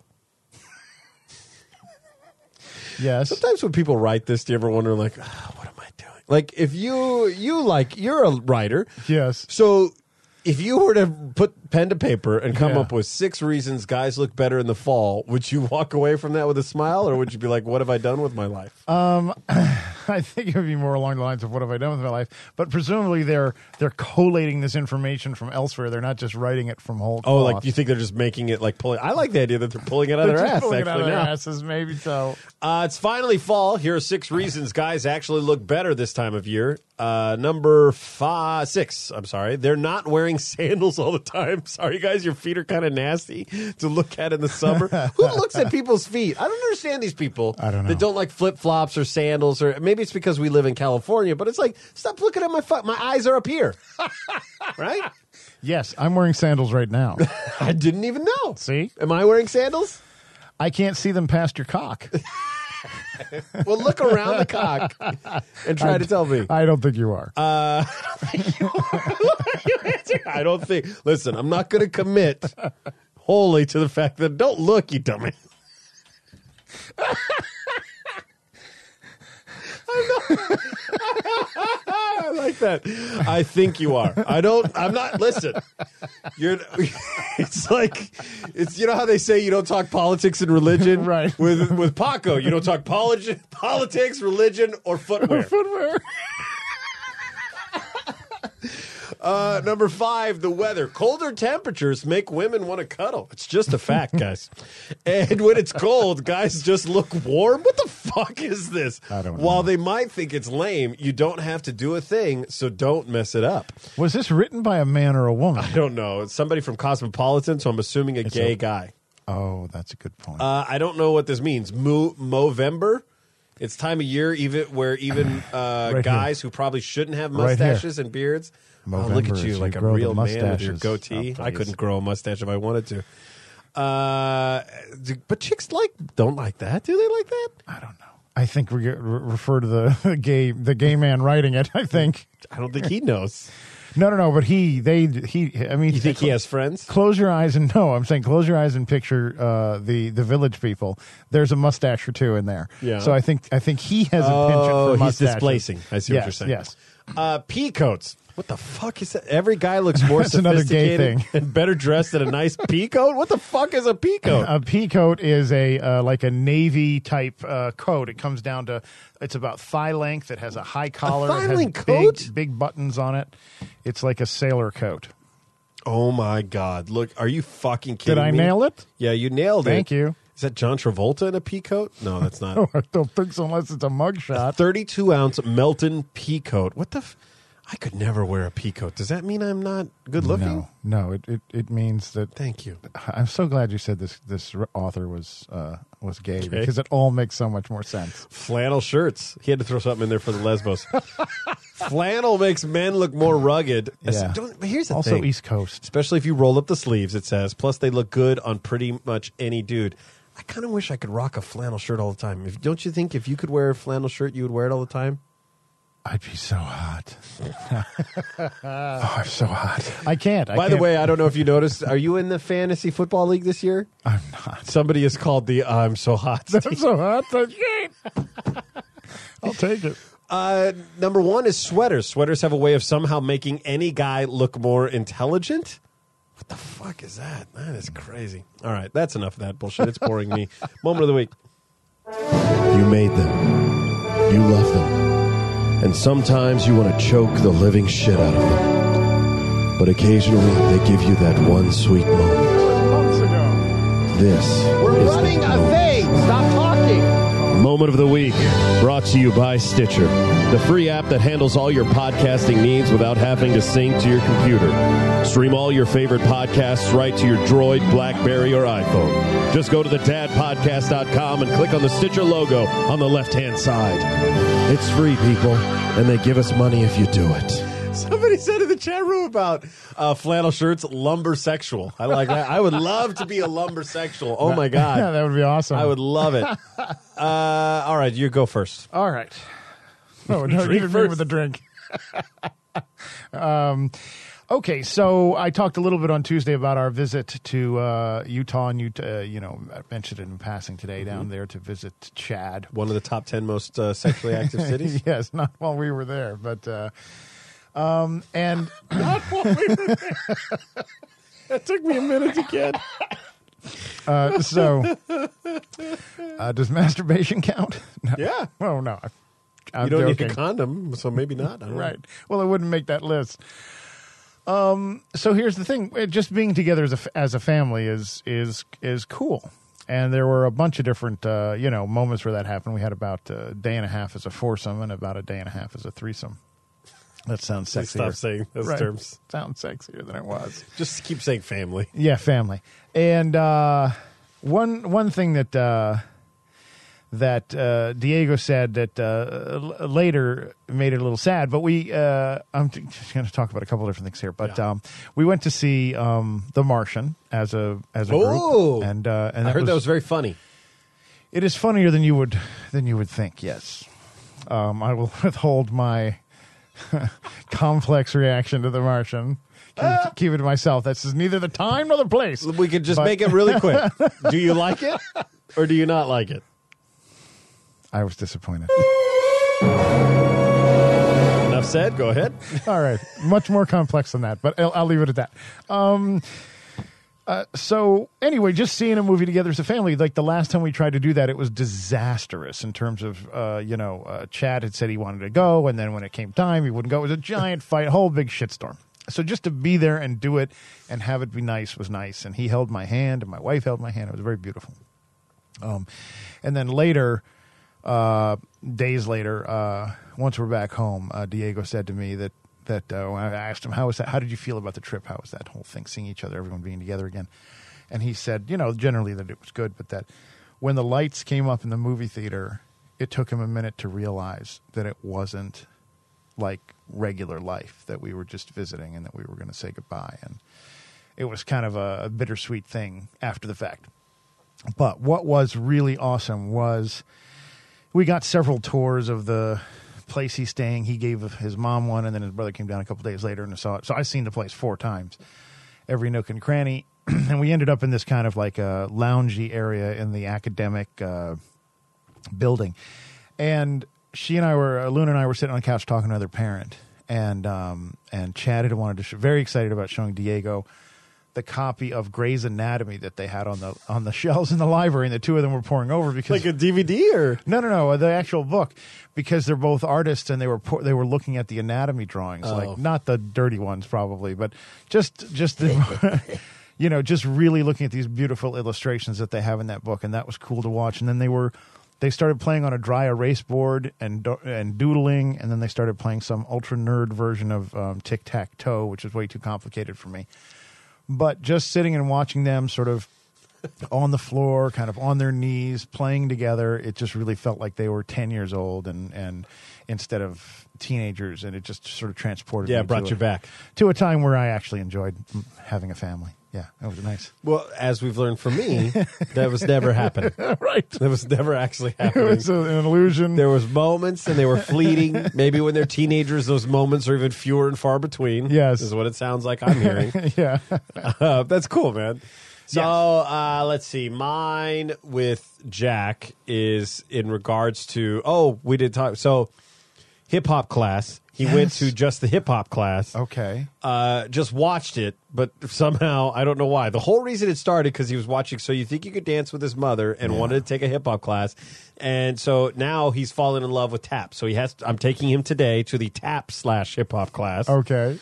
Yes. Sometimes when people write this, do you ever wonder, like, "Ah, what am I doing? Like, if you, you like, you're a writer. Yes. So if you were to put pen to paper and come Yeah. up with six reasons guys look better in the fall, would you walk away from that with a smile, or would you be like, what have I done with my life? I think it would be more along the lines of what have I done with my life? But presumably they're they're collating this information from elsewhere. They're not just writing it from whole oh, cloth. like you think they're just making it like pulling. I like the idea that they're pulling it out They're of their just ass. pulling it out Actually, of their now. asses, maybe so. Uh, it's finally fall. Here are six reasons guys actually look better this time of year. Uh, number five, six. I'm sorry, they're not wearing sandals all the time. Sorry, guys, your feet are kind of nasty to look at in the summer. Who looks at people's feet? I don't understand these people. I don't know. That don't like flip flops or sandals, or maybe it's because we live in California. But it's like, stop looking at my foot. My eyes are up here, right? Yes, I'm wearing sandals right now. I didn't even know. See? Am I wearing sandals? I can't see them past your cock. Well, look around the cock and try I, to tell me. I don't think you are. Uh, you answer. I don't think. Listen, I'm not going to commit wholly to the fact that don't look, you dummy. I like that. I think you are. I don't. I'm not. Listen, you're. It's like it's. You know how they say you don't talk politics and religion, Right. With with Paco, you don't talk poli- politics, religion, or footwear. Footwear. Uh, number five, the weather. Colder temperatures make women want to cuddle. It's just a fact, guys. And when it's cold, guys just look warm. What the fuck is this? I don't know. While they might think it's lame, you don't have to do a thing, so don't mess it up. Was this written by a man or a woman? I don't know. It's somebody from Cosmopolitan, so I'm assuming a It's gay a- guy. Oh, that's a good point. Uh, I don't know what this means. Mo- Movember? It's time of year even where even uh, Right guys who probably shouldn't have Right here. mustaches and beards. Oh, look at Movember you, is like you a grow the real man with your mustaches. goatee. Oh, I please. couldn't grow a mustache if I wanted to. Uh, do- but chicks like don't like that. Do they like that? I don't know. I think we get, re- refer to the, the gay the gay man writing it. I think I don't think he knows. no, no, no. But he, they, he. I mean, You think he has friends? Close your eyes and no, I'm saying close your eyes and picture uh, the the village people. There's a mustache or two in there. Yeah. So I think I think he has a penchant Oh, for he's mustaches. displacing. I see yes, what you're saying. Yes. Uh, pea coats. What the fuck is that? Every guy looks more That's another gay sophisticated thing. and better dressed than a nice pea coat. What the fuck is a pea coat? A pea coat is a uh, like a navy type uh, coat. It comes down to it's about thigh length. It has a high collar. thigh it has length big, coat? big buttons on it. It's like a sailor coat. Oh my God! Look, are you fucking kidding Did I me? nail it? Yeah, you nailed it. Thank you. Is that John Travolta in a pea coat? No, that's not. Oh, I don't think so unless it's a mugshot. thirty-two ounce Melton pea coat. What the? F- I could never wear a pea coat. Does that mean I'm not good looking? No, no. It, it, it means that. Thank you. I'm so glad you said this. This author was uh, was gay Okay. because it all makes so much more sense. Flannel shirts. He had to throw something in there for the lesbos. Flannel makes men look more rugged. Yeah. Don't- but here's the Also, thing. East Coast. Especially if you roll up the sleeves, it says. Plus, they look good on pretty much any dude. I kind of wish I could rock a flannel shirt all the time. If, don't you think if you could wear a flannel shirt, you would wear it all the time? I'd be so hot. oh, I'm so hot. I can't. I By the can't. way, I don't know if you noticed. Are you in the fantasy football league this year? I'm not. Somebody is called the I'm so hot. I'm so hot. I can't. I'll take it. Uh, number one is sweaters. Sweaters have a way of somehow making any guy look more intelligent. What the fuck is that? That is crazy. All right, that's enough of that bullshit. It's boring me. Moment of the week. You made them. You love them. And sometimes you want to choke the living shit out of them. But occasionally they give you that one sweet moment. Months ago. This is the moment. fade. Stop talking. Moment of the week, brought to you by Stitcher, the free app that handles all your podcasting needs without having to sync to your computer. Stream all your favorite podcasts right to your Droid, BlackBerry, or iPhone. Just go to the dad podcast dot com and click on the Stitcher logo on the left-hand side. It's free, people, and they give us money if you do it. Somebody said in the chat room about uh, flannel shirts, lumbersexual. I like that. I would love to be a lumbersexual. Oh, my God. Yeah, that would be awesome. I would love it. Uh, all right, you go first. All right. No, no, Drink you didn't first. me with the drink. um, okay, so I talked a little bit on Tuesday about our visit to uh, Utah, and you, uh, you know, I mentioned it in passing today Mm-hmm. down there to visit Chad. One of the top ten most uh, sexually active cities. Yes, not while we were there, but uh, um, and Not while we were there. That took me a minute to get. uh, so uh, does masturbation count? No. Yeah. Oh no, I'm You don't joking. need a condom, so maybe not. I don't Right. know. Well, it wouldn't make that list. Um. So here's the thing: It- just being together as a f- as a family is is is cool. And there were a bunch of different, uh, you know, moments where that happened. We had about a day and a half as a foursome, and about a day and a half as a threesome. That sounds Please sexier. stop saying those Right. terms. Sounds sexier than it was. Just keep saying family. Yeah, family. And uh, one one thing that uh, that uh, Diego said that uh, l- later made it a little sad, but we uh, I'm t- just going to talk about a couple of different things here. But Yeah. um, we went to see um, The Martian as a as a Oh! group, and uh, and I heard was, that was very funny. It is funnier than you would than you would think. Yes, um, I will withhold my complex reaction to The Martian. Keep, ah. keep it to myself. This is neither the time nor the place. We could just but make it really quick. Do you like it, or do you not like it? I was disappointed. Enough said. Go ahead. All right. Much more complex than that, but I'll, I'll leave it at that. Um, uh, so anyway, just seeing a movie together as a family, like the last time we tried to do that, it was disastrous in terms of, uh, you know, uh, Chad had said he wanted to go, and then when it came time, he wouldn't go. It was a giant fight, a whole big shitstorm. So just to be there and do it and have it be nice was nice. And he held my hand, and my wife held my hand. It was very beautiful. Um, and then later, uh, days later, uh, once we're back home, uh, Diego said to me that that uh, when I asked him, how was that? How did you feel about the trip? How was that whole thing, seeing each other, everyone being together again? And he said, you know, generally that it was good, but that when the lights came up in the movie theater, it took him a minute to realize that it wasn't like regular life, that we were just visiting and that we were going to say goodbye. And it was kind of a, a bittersweet thing after the fact. But what was really awesome was we got several tours of the place he's staying. He gave his mom one, and then his brother came down a couple days later and saw it. So I've seen the place four times, every nook and cranny. And we ended up in this kind of like a loungy area in the academic uh, building. And she and I were, Luna and I were sitting on the couch talking to another parent. And um, and Chad had wanted to, show, very excited about showing Diego the copy of Grey's Anatomy that they had on the on the shelves in the library, and the two of them were pouring over because like a D V D or no, no, no, the actual book, because they're both artists and they were pour, they were looking at the anatomy drawings, oh. like not the dirty ones probably, but just just the, you know, just really looking at these beautiful illustrations that they have in that book, and that was cool to watch. And then they were they started playing on a dry erase board and and doodling, and then they started playing some ultra nerd version of um, tic tac toe, which is way too complicated for me. But just sitting and watching them sort of on the floor, kind of on their knees, playing together, it just really felt like they were ten years old and, and instead of teenagers, and it just sort of transported yeah, me brought to you a, back. to a time where I actually enjoyed having a family. Yeah, that was nice. Well, as we've learned from me, that was never happening. Right. That was never actually It happening. was a, an illusion. There was moments, and they were fleeting. Maybe when they're teenagers, those moments are even fewer and far between. Yes. Is what it sounds like I'm hearing. Yeah. Uh, that's cool, man. So Yes. uh, let's see. Mine with Jack is in regards to, oh, we did talk. So hip-hop class. He Yes. went to just the hip-hop class. Okay. Uh, just watched it, but somehow, I don't know why. The whole reason it started because he was watching So You Think You Could Dance with His Mother and Yeah. wanted to take a hip-hop class. And so now he's fallen in love with tap. So he has. To, I'm taking him today to the tap slash hip-hop class. Okay.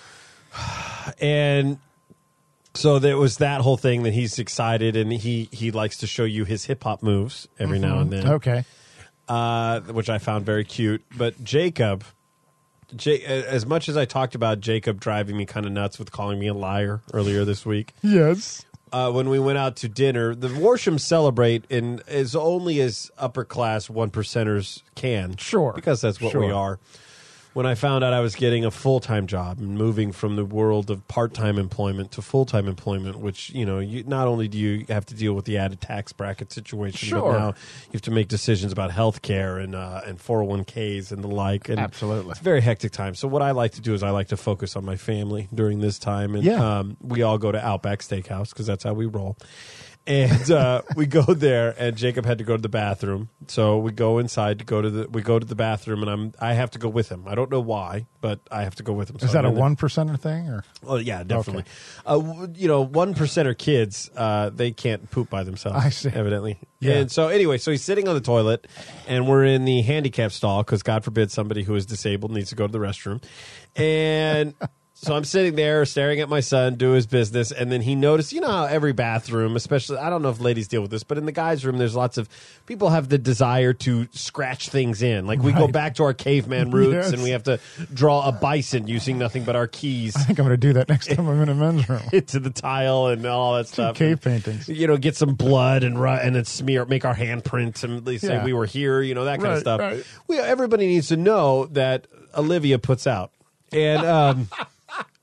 And so there was that whole thing that he's excited, and he, he likes to show you his hip-hop moves every now and then. Okay. Uh, which I found very cute. But Jacob... J- as much as I talked about Jacob driving me kind of nuts with calling me a liar earlier this week, Yes. uh, when we went out to dinner, the Worsham Celebrate in is only as upper class one percenters can, Sure. because that's what we Sure. are. When I found out I was getting a full time job and moving from the world of part time employment to full time employment, which you know, you, not only do you have to deal with the added tax bracket situation, Sure. but now you have to make decisions about health care and uh, and four oh one k's and the like. And Absolutely. it's a very hectic time. So what I like to do is I like to focus on my family during this time, and Yeah. um, we all go to Outback Steakhouse because that's how we roll. And uh, we go there, and Jacob had to go to the bathroom, so we go inside to go to the. We go to the bathroom, and I'm I have to go with him. I don't know why, but I have to go with him. So Is that I'm a in there. one percenter thing, or? Well, yeah, definitely. Uh, w- you know, one percenter kids, uh, they can't poop by themselves. I see. Evidently. Yeah. And so, anyway, so he's sitting on the toilet, and we're in the handicap stall because, God forbid, somebody who is disabled needs to go to the restroom. And so I'm sitting there staring at my son do his business, and then he noticed, you know how every bathroom, especially, I don't know if ladies deal with this, but in the guys' room, there's lots of people have the desire to scratch things in. Like we go Right. back to our caveman roots, Yes. and we have to draw a bison using nothing but our keys I think I'm going to do that next time I'm in a men's room. into the tile and all that stuff. Cave And, paintings. you know, get some blood and ru- and then smear, make our handprints, and they say Yeah. we were here. You know, that kind of Right, stuff. right. We everybody needs to know that Olivia puts out, and um,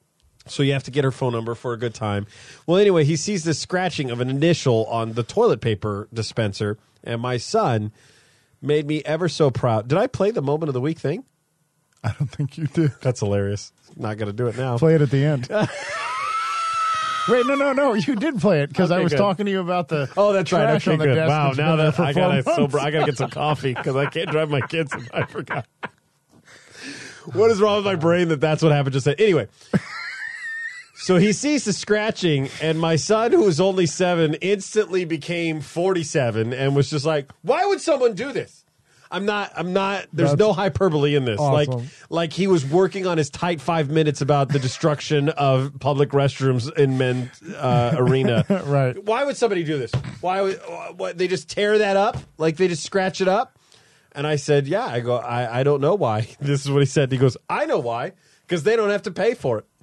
So you have to get her phone number for a good time. Well, anyway, he sees this scratching of an initial on the toilet paper dispenser, and my son made me ever so proud. Did I play the moment of the week thing? I don't think you did. That's hilarious. Not going to do it now. Play it at the end. Wait, no, no, no. You did play it because Okay, I was good. talking to you about the Oh, that's right. trash Okay, on the good. desk Wow, that's now been there that for I four gotta months. sober, I gotta get some coffee because I can't drive my kids if I forgot. What is wrong with my brain that that's what happened just then? Anyway, so he sees the scratching, and my son, who was only seven, instantly became forty-seven and was just like, "Why would someone do this?" I'm not. I'm not. There's That's no hyperbole in this. Like, awesome. like he was working on his tight five minutes about the destruction of public restrooms in men's uh, arena. Right. Why would somebody do this? Why would what, they just tear that up? Like they just scratch it up? And I said, yeah. I go, I, I don't know why. This is what he said. He goes, I know why. Because they don't have to pay for it.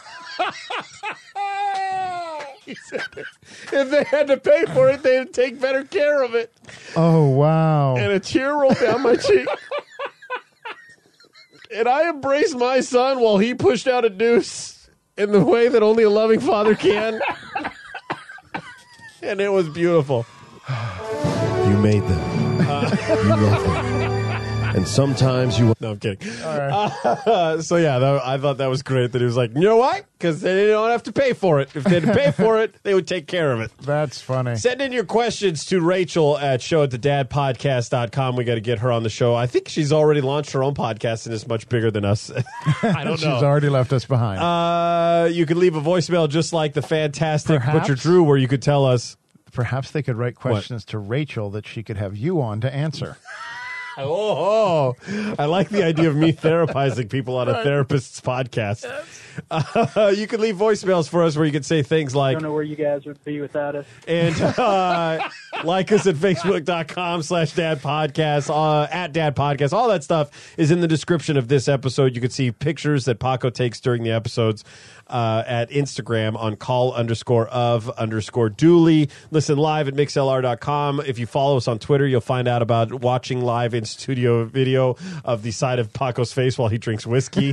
He said, if they had to pay for it, they'd take better care of it. Oh, wow. And a tear rolled down my cheek. And I embraced my son while he pushed out a deuce in the way that only a loving father can. And it was beautiful. You made them. You love them. And sometimes you... No, I'm kidding. Uh, so, yeah, that, I thought that was great that he was like, you know why? Because they don't have to pay for it. If they had to pay for it, they would take care of it. That's funny. Send in your questions to Rachel at show at the dad podcast dot com. We got to get her on the show. I think she's already launched her own podcast and is much bigger than us. I don't She's know. already left us behind. Uh, you could leave a voicemail just like the fantastic Perhaps. Butcher Drew, where you could tell us. Perhaps they could write questions to Rachel that she could have you on to answer. Oh, oh, I like the idea of me therapizing people on a therapist's podcast. Uh, you can leave voicemails for us where you can say things I like, don't know where you guys would be without us. and uh, like us at facebook.com slash dad podcast, uh, at dad podcast. All that stuff is in the description of this episode. You can see pictures that Paco takes during the episodes uh, at Instagram on call underscore of underscore Dooley. Listen live at mix l r dot com. If you follow us on Twitter, you'll find out about watching live in studio video of the side of Paco's face while he drinks whiskey.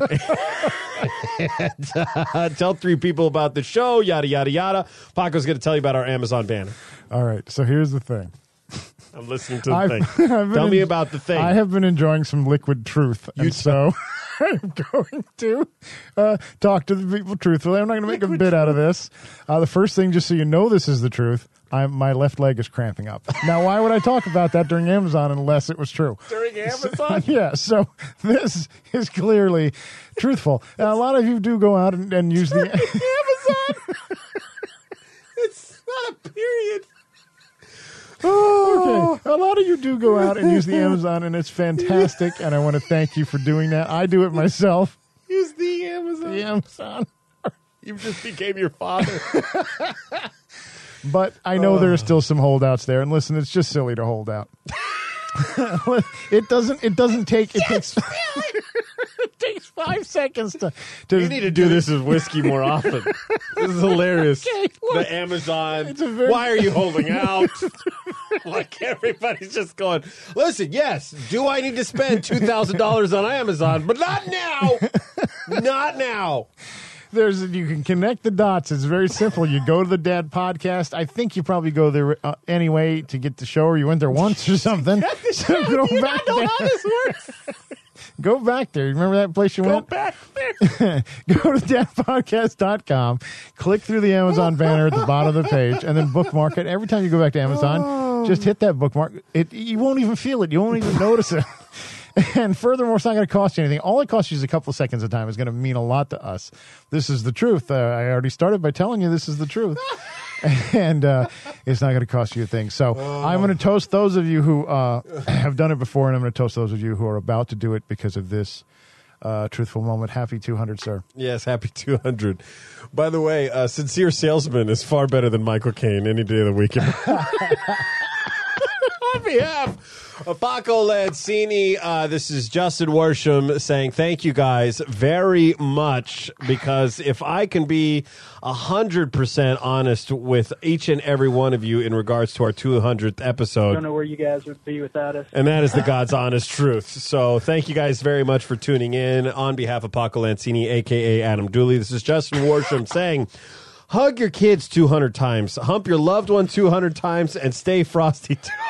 And, uh, tell three people about the show, yada, yada, yada. Paco's going to tell you about our Amazon banner. All right, so here's the thing. I'm listening to the I've- thing. I've been Tell me en- about the thing. I have been enjoying some liquid truth, and You so I'm going to uh, talk to the people truthfully. I'm not going to make a bit out of this. Uh, the first thing, just so you know this is the truth, I'm, my left leg is cramping up. Now, why would I talk about that during Amazon unless it was true? During Amazon? Yeah, so this is clearly truthful. Now, a lot of you do go out and, and use the Amazon? It's not a period. Okay, a lot of you do go out and use the Amazon, and it's fantastic, and I want to thank you for doing that. I do it myself. Use the Amazon. The Amazon. You just became your father. But I know there are still some holdouts there, and listen, it's just silly to hold out. It doesn't. It doesn't take. It takes. It takes five seconds to. to You need to do this with whiskey more often. This is hilarious. Okay, look. The Amazon. It's a very- Why are you holding out? Like everybody's just going, listen, yes, do I need to spend two thousand dollars on Amazon? But not now. Not now. There's you can connect the dots. It's very simple. You go to the Dad Podcast. I think you probably go there uh, anyway to get the show, or you went there once or something. So go You back don't know there. how this works. Go back there. Remember that place you Go went? back there. Go to dad podcast dot com, click through the Amazon banner at the bottom of the page, and then bookmark it. Every time you go back to Amazon, just hit that bookmark. It You won't even feel it. You won't even notice it. And furthermore, it's not going to cost you anything. All it costs you is a couple of seconds of time. It's going to mean a lot to us. This is the truth. Uh, I already started by telling you this is the truth. And uh, it's not going to cost you a thing. So I'm going to toast those of you who uh, have done it before, and I'm going to toast those of you who are about to do it because of this uh, truthful moment. Happy two hundred, sir. Yes, happy two hundred. By the way, uh, Sincere Salesman is far better than Michael Caine any day of the week. On behalf of Paco Lancini, uh, this is Justin Worsham saying thank you guys very much, because if I can be one hundred percent honest with each and every one of you in regards to our two hundredth episode, I don't know where you guys would be without us. and that is the God's honest truth. So thank you guys very much for tuning in. On behalf of Paco Lancini, a k a. Adam Dooley, this is Justin Worsham saying, hug your kids two hundred times, hump your loved one two hundred times, and stay frosty two